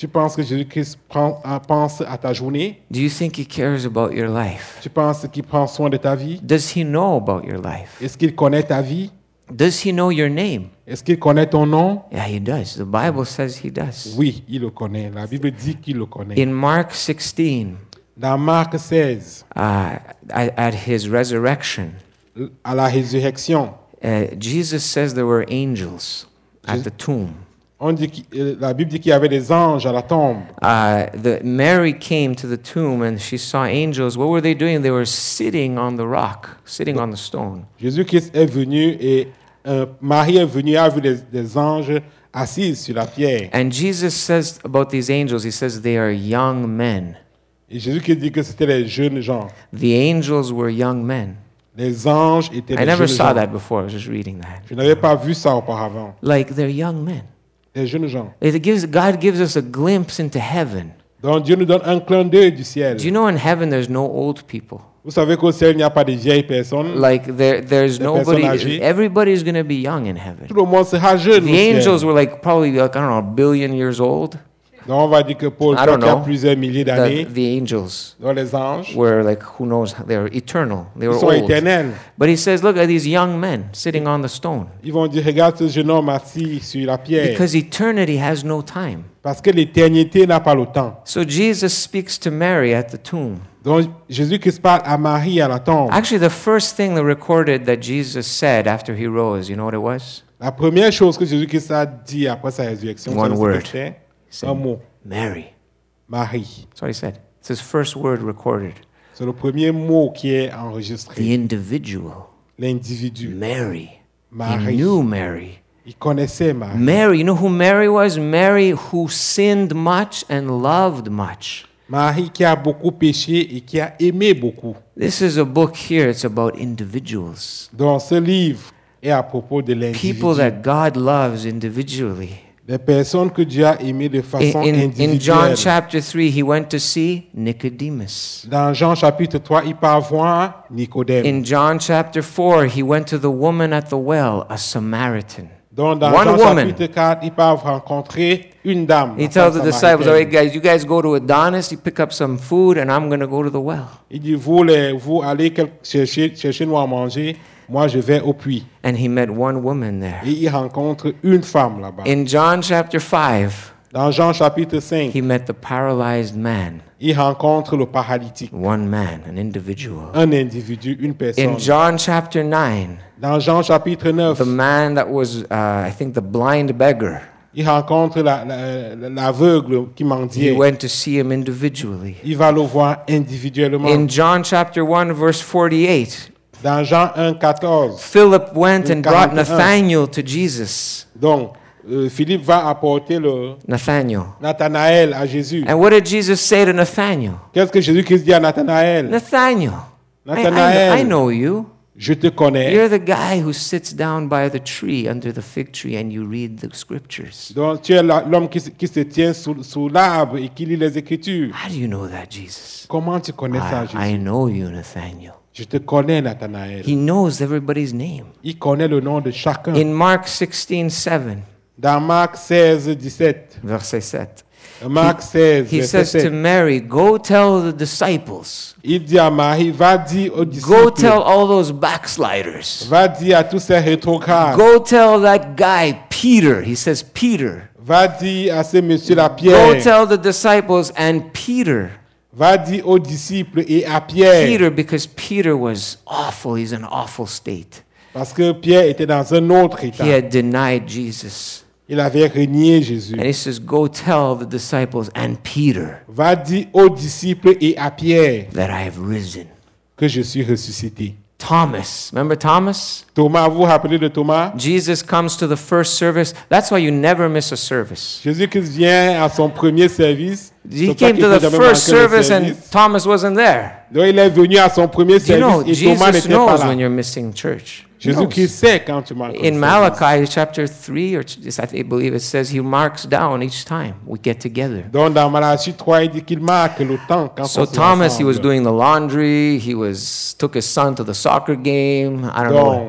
Speaker 2: Tu penses que Jésus-Christ prend- euh, pense à ta journée?
Speaker 1: Do you think he cares about your life?
Speaker 2: Tu penses qu'il prend soin de ta vie?
Speaker 1: Does he know about your life?
Speaker 2: Est-ce qu'il connaît ta vie?
Speaker 1: Does he know your name?
Speaker 2: Est-ce qu'il connaît ton nom?
Speaker 1: Yeah, he does. The Bible says he does.
Speaker 2: Oui, il le connaît. La Bible dit qu'il le connaît.
Speaker 1: In Mark sixteen,
Speaker 2: Dans Marc seize,
Speaker 1: uh, at, at his resurrection,
Speaker 2: à la résurrection,
Speaker 1: uh, Jesus says there were angels at
Speaker 2: Jesus-
Speaker 1: the tomb.
Speaker 2: on dit qu'il- euh, la Bible dit qu'il y avait des anges à la tombe.
Speaker 1: Uh, the, Mary came to the tomb and she saw angels. What were they doing? They were sitting on the rock, sitting on the stone.
Speaker 2: Jésus-Christ est venu et euh, Marie est venue et a vu des, des anges assis sur la pierre.
Speaker 1: And Jesus says about these angels, he says they are young men.
Speaker 2: Et Jésus-Christ dit que c'était les jeunes gens.
Speaker 1: The angels were young men.
Speaker 2: Les anges étaient
Speaker 1: I
Speaker 2: les
Speaker 1: never
Speaker 2: jeunes
Speaker 1: saw
Speaker 2: gens.
Speaker 1: that before. I was just reading that.
Speaker 2: Je n'avais pas vu ça auparavant.
Speaker 1: Like they're young men.
Speaker 2: Les jeunes gens.
Speaker 1: It gives, God gives us a glimpse into heaven.
Speaker 2: Donc Dieu nous donne un clin d'œil du ciel.
Speaker 1: Do you know in heaven there's no old people?
Speaker 2: Vous savez qu'au ciel, il n'y a pas de vieilles personnes.
Speaker 1: Like there, there's
Speaker 2: Les personnes
Speaker 1: nobody.
Speaker 2: âgées.
Speaker 1: Everybody's going to be young in heaven.
Speaker 2: Tout le monde sera jeune
Speaker 1: The
Speaker 2: au ciel.
Speaker 1: angels were like probably like I don't know a billion years old.
Speaker 2: Donc on va dire que Paul,
Speaker 1: I
Speaker 2: toi
Speaker 1: don't
Speaker 2: qui as
Speaker 1: know.
Speaker 2: plusieurs milliers d'années,
Speaker 1: The, the angels
Speaker 2: dans les anges,
Speaker 1: were like who knows? They were eternal. They were
Speaker 2: ils sont
Speaker 1: old.
Speaker 2: éternels.
Speaker 1: But he says, look at these young men sitting on the stone.
Speaker 2: Ils vont dire, regarde ce jeune homme assis sur la pierre.
Speaker 1: Because eternity has no time.
Speaker 2: Parce que l'éternité n'a pas le temps.
Speaker 1: So Jesus speaks to Mary at the tomb.
Speaker 2: Donc Jésus-Christ parle à Marie à la tombe.
Speaker 1: Actually, the first thing that recorded that Jesus said after he rose, you know what it was?
Speaker 2: La première chose que Jésus-Christ a dit après sa résurrection,
Speaker 1: One
Speaker 2: c'est
Speaker 1: word.
Speaker 2: c'était
Speaker 1: He
Speaker 2: un
Speaker 1: said,
Speaker 2: mot,
Speaker 1: Mary.
Speaker 2: Marie.
Speaker 1: That's what he said. It's his first word recorded.
Speaker 2: C'est le premier mot qui est enregistré.
Speaker 1: The individual,
Speaker 2: L'individu.
Speaker 1: Mary. He
Speaker 2: Marie.
Speaker 1: knew Mary.
Speaker 2: Il connaissait Marie.
Speaker 1: Mary, you know who Mary was? Mary who sinned much and loved much.
Speaker 2: Marie qui a beaucoup péché et qui a aimé beaucoup.
Speaker 1: This is a book here, it's about individuals.
Speaker 2: Donc ce livre est à propos de l'individu.
Speaker 1: People that God loves individually.
Speaker 2: Des personnes que Dieu a aimées de
Speaker 1: In,
Speaker 2: façon
Speaker 1: in, in John
Speaker 2: individuelle.
Speaker 1: chapter three, he went to see Nicodemus.
Speaker 2: Dans Jean chapitre trois, il part voir Nicodème.
Speaker 1: In John chapter four, he went to the woman at the well, a Samaritan.
Speaker 2: Donc dans
Speaker 1: One
Speaker 2: Jean
Speaker 1: woman.
Speaker 2: chapitre quatre, il part rencontrer une dame.
Speaker 1: He
Speaker 2: la
Speaker 1: tells
Speaker 2: femme
Speaker 1: the disciples, all right,
Speaker 2: samaritaine.
Speaker 1: guys, you guys go to Adonis, you pick up some food, and I'm going to go to the well.
Speaker 2: Il dit, vous, les, vous allez quel- chercher, chercher nous à manger, moi je vais au puits.
Speaker 1: And he met one woman there.
Speaker 2: Et il rencontre une femme là-bas.
Speaker 1: In John chapter five,
Speaker 2: Dans Jean chapitre cinq,
Speaker 1: he met the paralyzed man.
Speaker 2: il rencontre le paralytique.
Speaker 1: One man, an individual.
Speaker 2: Un individu, une personne.
Speaker 1: In John chapter nine,
Speaker 2: Dans Jean chapitre neuf,
Speaker 1: the man that was, uh, I think, the blind beggar,
Speaker 2: il rencontre la- la- l'aveugle qui
Speaker 1: he
Speaker 2: mendiait.
Speaker 1: went to see him individually.
Speaker 2: Il va le voir individuellement.
Speaker 1: In John chapter one, verse forty-eight,
Speaker 2: Dans Jean un, quatorze,
Speaker 1: Philip went and brought
Speaker 2: quarante et un.
Speaker 1: Nathanael to Jesus.
Speaker 2: donc euh, Philippe va apporter le
Speaker 1: Nathanael.
Speaker 2: Nathanaël à Jésus.
Speaker 1: And what did Jesus say to Nathanael?
Speaker 2: Qu'est-ce que Jésus-Christ dit à Nathanaël?
Speaker 1: Nathanael, I, I,
Speaker 2: Nathanael.
Speaker 1: I know you.
Speaker 2: Je te connais.
Speaker 1: You're the guy who sits down by the tree under the fig tree and you read the scriptures.
Speaker 2: Donc tu es la- l'homme qui, se- qui se tient sous, sous l'arbre et qui lit les Écritures.
Speaker 1: How do you know that, Jesus?
Speaker 2: Comment tu connais ça,
Speaker 1: I,
Speaker 2: Jésus?
Speaker 1: I know you, Nathanael.
Speaker 2: Je te connais, Nathanaël.
Speaker 1: He knows everybody's name.
Speaker 2: Il connaît le nom de chacun.
Speaker 1: In Mark sixteen seven,
Speaker 2: Dans Marc seize, dix-sept.
Speaker 1: verset seven,
Speaker 2: Marc seize,
Speaker 1: he
Speaker 2: verset
Speaker 1: says to
Speaker 2: sept.
Speaker 1: Mary, go tell the disciples,
Speaker 2: Il dit à Marie, va dire aux
Speaker 1: go
Speaker 2: disciples,
Speaker 1: tell all those backsliders,
Speaker 2: va dire à tous ces rétrogrades,
Speaker 1: go tell that guy, Peter, he says, Peter,
Speaker 2: va dire à ce monsieur la
Speaker 1: go
Speaker 2: Pierre,
Speaker 1: tell the disciples and Peter,
Speaker 2: va dire aux disciples et à Pierre,
Speaker 1: Peter, because Peter was awful, he's in an awful state.
Speaker 2: parce que Pierre était dans un autre état.
Speaker 1: He had denied Jesus.
Speaker 2: Il avait renié Jésus.
Speaker 1: And he says, go tell the disciples and Peter
Speaker 2: Va dire aux disciples et à Pierre
Speaker 1: that I have risen.
Speaker 2: que je suis ressuscité.
Speaker 1: Thomas, remember Thomas?
Speaker 2: Thomas, vous vous rappelez de Thomas?
Speaker 1: Jesus comes to the first service. That's why you never miss a service.
Speaker 2: Jésus-Christ vient à son premier service.
Speaker 1: He
Speaker 2: C'est pas
Speaker 1: came
Speaker 2: qu'il
Speaker 1: to
Speaker 2: faut
Speaker 1: the
Speaker 2: jamais
Speaker 1: first
Speaker 2: manquer le
Speaker 1: service and
Speaker 2: service.
Speaker 1: Thomas wasn't there.
Speaker 2: Donc il est venu à son premier
Speaker 1: Do you know,
Speaker 2: service et Thomas
Speaker 1: Jesus
Speaker 2: n'était pas
Speaker 1: knows
Speaker 2: là.
Speaker 1: when you're missing church. He knows.
Speaker 2: Jésus-Christ sait quand tu manques.
Speaker 1: In
Speaker 2: le service.
Speaker 1: Malachi chapter three, or I think- I believe it says he marks down each time we get together.
Speaker 2: Donc dans Malachie trois, il dit qu'il marque le temps quand
Speaker 1: So
Speaker 2: on se
Speaker 1: Thomas, he
Speaker 2: rassemble.
Speaker 1: was doing the laundry. He was took his son to the soccer game. I don't know.
Speaker 2: Donc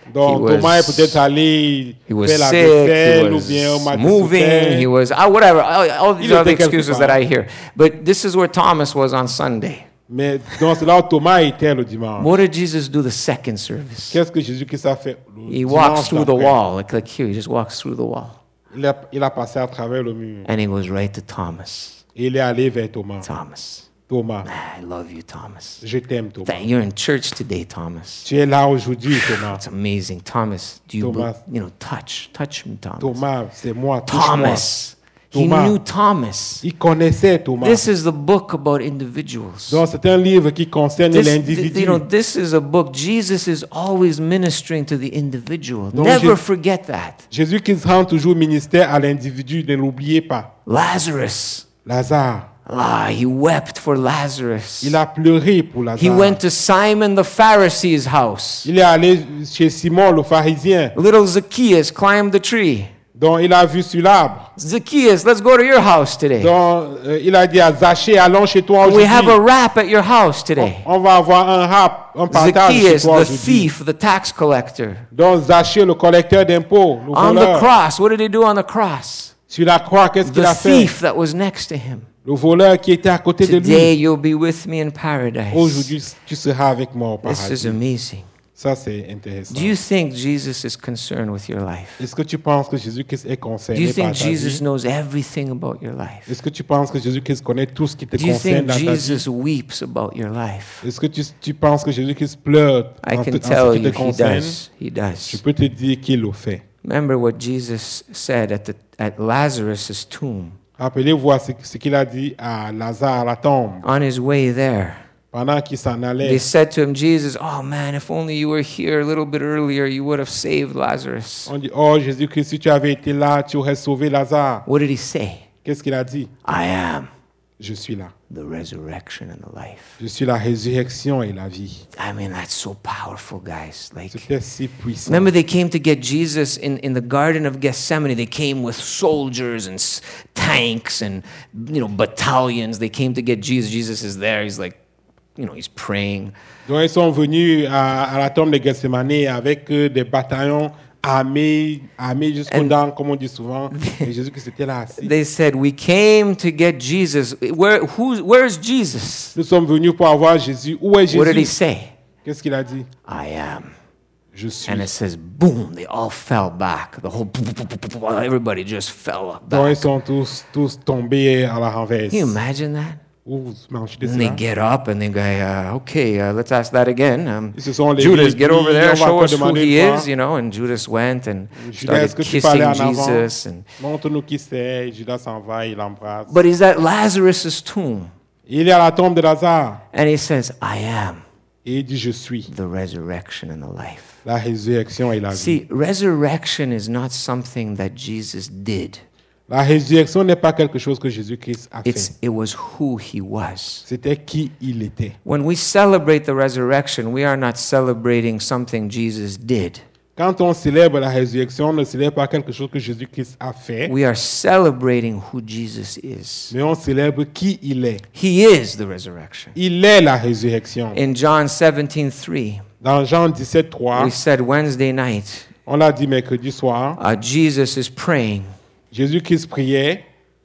Speaker 2: Donc,
Speaker 1: was-
Speaker 2: Thomas est peut-être allé
Speaker 1: He was
Speaker 2: faire la
Speaker 1: sick,
Speaker 2: vaisselle
Speaker 1: he
Speaker 2: ou bien au
Speaker 1: was
Speaker 2: match
Speaker 1: moving, he was, ah, whatever, all, all these
Speaker 2: Il
Speaker 1: other
Speaker 2: était quelque
Speaker 1: excuses
Speaker 2: part.
Speaker 1: that I hear. But this is where Thomas was on Sunday.
Speaker 2: Mais donc, c'est là où Thomas était le dimanche.
Speaker 1: What did Jesus do the second service?
Speaker 2: Qu'est-ce que Jésus-Christ a fait le
Speaker 1: He
Speaker 2: dimanche
Speaker 1: walks through the
Speaker 2: d'après?
Speaker 1: wall, like, like here, he just walks through the wall.
Speaker 2: Il a, il a passé à travers le mur.
Speaker 1: And he goes right to Thomas.
Speaker 2: Et il est allé vers Thomas.
Speaker 1: Thomas,
Speaker 2: Thomas,
Speaker 1: I love you, Thomas.
Speaker 2: je t'aime, Thomas.
Speaker 1: That you're in church today, Thomas.
Speaker 2: Tu es là aujourd'hui, Thomas.
Speaker 1: It's amazing. Thomas, do you,
Speaker 2: Thomas.
Speaker 1: be- you know, touch, touch me, Thomas.
Speaker 2: Thomas, c'est moi, touche-moi.
Speaker 1: Thomas. He
Speaker 2: Thomas.
Speaker 1: knew Thomas.
Speaker 2: Il connaissait Thomas.
Speaker 1: This is the book about individuals.
Speaker 2: Donc, c'est un livre qui concerne
Speaker 1: This,
Speaker 2: l'individu.
Speaker 1: you know, this is a book. Jesus is always ministering to the individual.
Speaker 2: Donc,
Speaker 1: Never
Speaker 2: Jésus-
Speaker 1: forget that.
Speaker 2: Jésus-Christ rend toujours ministère à l'individu, ne l'oubliez pas.
Speaker 1: Lazarus.
Speaker 2: Lazare,
Speaker 1: Ah, he wept for Lazarus.
Speaker 2: il a pleuré pour
Speaker 1: He
Speaker 2: Lazare.
Speaker 1: went to Simon the Pharisee's house.
Speaker 2: Il est allé chez Simon le pharisien,
Speaker 1: Little Zacchaeus climbed the tree.
Speaker 2: dont il a vu sur l'arbre.
Speaker 1: Zacchaeus, let's go to your house today.
Speaker 2: Donc, euh, il a dit à Zachée, allons chez toi
Speaker 1: We have a
Speaker 2: aujourd'hui.
Speaker 1: rap at your house today.
Speaker 2: On va avoir un rap, un partage chez
Speaker 1: Zacchaeus,
Speaker 2: toi
Speaker 1: the
Speaker 2: aujourd'hui.
Speaker 1: thief, the tax collector.
Speaker 2: Donc, Zachée, le collecteur d'impôts, le
Speaker 1: On the
Speaker 2: voleur,
Speaker 1: cross, what did he do on the cross?
Speaker 2: sur la croix, qu'est-ce qu'il
Speaker 1: The
Speaker 2: a fait?
Speaker 1: thief that was next to him.
Speaker 2: Le voleur qui était à côté de
Speaker 1: Today
Speaker 2: lui.
Speaker 1: you'll be with me in paradise.
Speaker 2: Aujourd'hui, tu seras avec moi au
Speaker 1: This is
Speaker 2: paradis.
Speaker 1: amazing.
Speaker 2: Ça, c'est intéressant.
Speaker 1: Do you think Jesus is concerned with your life?
Speaker 2: Est-ce que tu penses que Jésus-Christ est
Speaker 1: Do you
Speaker 2: concerné par
Speaker 1: think
Speaker 2: ta
Speaker 1: Jesus
Speaker 2: vie?
Speaker 1: knows everything about your life?
Speaker 2: Est-ce que tu penses que Jésus-Christ connaît tout ce qui te
Speaker 1: Do you
Speaker 2: concerne
Speaker 1: think
Speaker 2: dans ta vie?
Speaker 1: Jesus weeps about your life?
Speaker 2: Est-ce que tu, tu penses que Jésus-Christ pleure
Speaker 1: I
Speaker 2: en,
Speaker 1: can
Speaker 2: tout- en
Speaker 1: tell
Speaker 2: ce qui te
Speaker 1: you he
Speaker 2: concerne?
Speaker 1: does. He
Speaker 2: Je
Speaker 1: does.
Speaker 2: peux te dire qu'il le fait.
Speaker 1: Remember what Jesus said at, the, at Lazarus' tomb.
Speaker 2: Rappelez-vous à ce, ce qu'il a dit à Lazare à la tombe
Speaker 1: On his way there,
Speaker 2: pendant qu'il s'en
Speaker 1: they
Speaker 2: allait.
Speaker 1: said to him, Jesus, oh man, if only you were here a little bit earlier, you would have saved Lazarus.
Speaker 2: On dit, oh Jésus-Christ, si tu avais été là, tu aurais sauvé Lazare.
Speaker 1: What did he say?
Speaker 2: Qu'est-ce qu'il a dit?
Speaker 1: I am
Speaker 2: Je suis là.
Speaker 1: the resurrection and the life.
Speaker 2: Je suis la résurrection et la vie.
Speaker 1: I mean, that's so powerful, guys. Like,
Speaker 2: C'était si puissant.
Speaker 1: remember they came to get Jesus in, in the Garden of Gethsemane. They came with soldiers and s- tanks and, you know, battalions. They came to get Jesus. Jesus is there. He's like, you know, he's praying.
Speaker 2: Donc ils sont venus à, à la tombe de Gethsemane avec euh, des bataillons armés, armés jusqu'aux
Speaker 1: And-
Speaker 2: dents, comme on dit souvent. Et Jésus-Christ était là assis.
Speaker 1: They said, we came to get Jesus. Where, who's, where's Jesus?
Speaker 2: Nous sommes venus pour avoir Jésus. Où est
Speaker 1: What did he
Speaker 2: Jésus?
Speaker 1: say?
Speaker 2: Qu'est-ce qu'il a dit?
Speaker 1: I am.
Speaker 2: Je suis.
Speaker 1: And it says, boom, they all fell back. The whole, everybody just fell
Speaker 2: Donc ils
Speaker 1: back.
Speaker 2: sont tous, tous tombés à la renverse.
Speaker 1: Can you imagine that?
Speaker 2: Ouh, vous imaginez
Speaker 1: And they
Speaker 2: cela?
Speaker 1: get up and they go, uh, okay, uh, let's ask that again. Um,
Speaker 2: Ils se sont levés,
Speaker 1: Judas, get
Speaker 2: puis
Speaker 1: over
Speaker 2: on
Speaker 1: there,
Speaker 2: va
Speaker 1: show
Speaker 2: encore
Speaker 1: us who
Speaker 2: demander
Speaker 1: he
Speaker 2: une
Speaker 1: is,
Speaker 2: fois.
Speaker 1: you know. And Judas went and
Speaker 2: Judas, est-ce
Speaker 1: started
Speaker 2: que tu peux aller
Speaker 1: kissing
Speaker 2: en avant?
Speaker 1: Jesus. And,
Speaker 2: Montre-nous qui c'est. Judas s'en va, il l'embrasse.
Speaker 1: but he's at Lazarus' tomb.
Speaker 2: Il est à la tombe de Lazare.
Speaker 1: And he says, I am
Speaker 2: Et il dit, je suis
Speaker 1: the resurrection and the life.
Speaker 2: la résurrection et la vie.
Speaker 1: See, resurrection is not something that Jesus did.
Speaker 2: La résurrection n'est pas quelque chose que Jésus-Christ a fait.
Speaker 1: It's, it was who he was.
Speaker 2: C'était qui il était.
Speaker 1: When we celebrate the resurrection, we are not celebrating something Jesus did.
Speaker 2: Quand on célèbre la résurrection, on ne célèbre pas quelque chose que Jésus-Christ a fait,
Speaker 1: We are celebrating who Jesus is.
Speaker 2: mais on célèbre qui il est.
Speaker 1: He is the resurrection.
Speaker 2: Il est la résurrection.
Speaker 1: In John seventeen three,
Speaker 2: Dans Jean dix-sept, trois,
Speaker 1: we said Wednesday night,
Speaker 2: on l'a dit mercredi soir,
Speaker 1: uh, Jesus is praying
Speaker 2: Jésus-Christ priait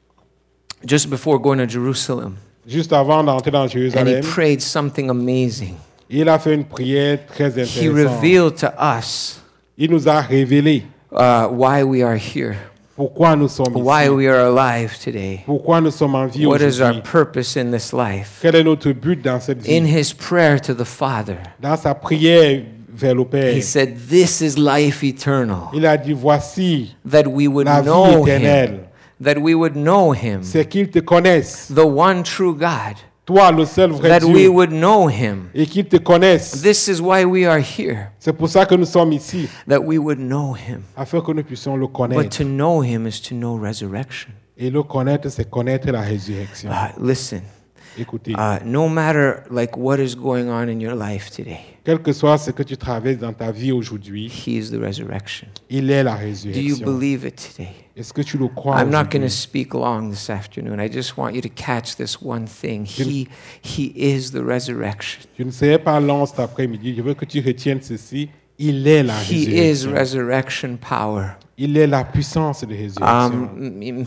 Speaker 1: just before going to Jerusalem.
Speaker 2: juste avant d'entrer dans
Speaker 1: And he
Speaker 2: Jérusalem.
Speaker 1: prayed something amazing.
Speaker 2: Il a fait une prière très
Speaker 1: He
Speaker 2: intéressante.
Speaker 1: revealed to us
Speaker 2: Il nous a révélé
Speaker 1: uh, why we are here,
Speaker 2: pourquoi nous sommes
Speaker 1: why
Speaker 2: ici,
Speaker 1: we are alive today,
Speaker 2: pourquoi nous sommes en vie
Speaker 1: what is our
Speaker 2: aujourd'hui,
Speaker 1: purpose in this life.
Speaker 2: quel est notre but dans cette
Speaker 1: In
Speaker 2: vie.
Speaker 1: his prayer to the Father,
Speaker 2: Dans sa prière vers le Père,
Speaker 1: he said, this is life eternal,
Speaker 2: il a dit, voici,
Speaker 1: that we would
Speaker 2: la vie
Speaker 1: know him,
Speaker 2: éternelle,
Speaker 1: that we would know him,
Speaker 2: c'est qu'ils te connaissent,
Speaker 1: the one true God,
Speaker 2: toi le seul vrai
Speaker 1: that we
Speaker 2: Dieu,
Speaker 1: would know him.
Speaker 2: et qu'ils te connaissent.
Speaker 1: This is why we are here,
Speaker 2: C'est pour ça que nous sommes ici,
Speaker 1: that we would know him.
Speaker 2: afin que nous puissions le
Speaker 1: But
Speaker 2: connaître.
Speaker 1: to know him is to know resurrection.
Speaker 2: Et le connaître, c'est connaître la résurrection.
Speaker 1: Uh, listen,
Speaker 2: Écoutez,
Speaker 1: uh, no matter like what is going on in your life today,
Speaker 2: quel que soit ce que tu traverses dans ta vie aujourd'hui,
Speaker 1: he is the resurrection.
Speaker 2: il est la
Speaker 1: Do you
Speaker 2: résurrection.
Speaker 1: believe it today?
Speaker 2: Est-ce que tu le crois
Speaker 1: I'm not going to
Speaker 2: aujourd'hui?
Speaker 1: speak long this afternoon. I just want you to catch this one thing. He, he is the resurrection.
Speaker 2: Je ne serai pas long cet après-midi. Je veux que tu retiennes ceci. Il est la
Speaker 1: He is
Speaker 2: résurrection.
Speaker 1: resurrection power.
Speaker 2: Il est la puissance de résurrection.
Speaker 1: Um, m-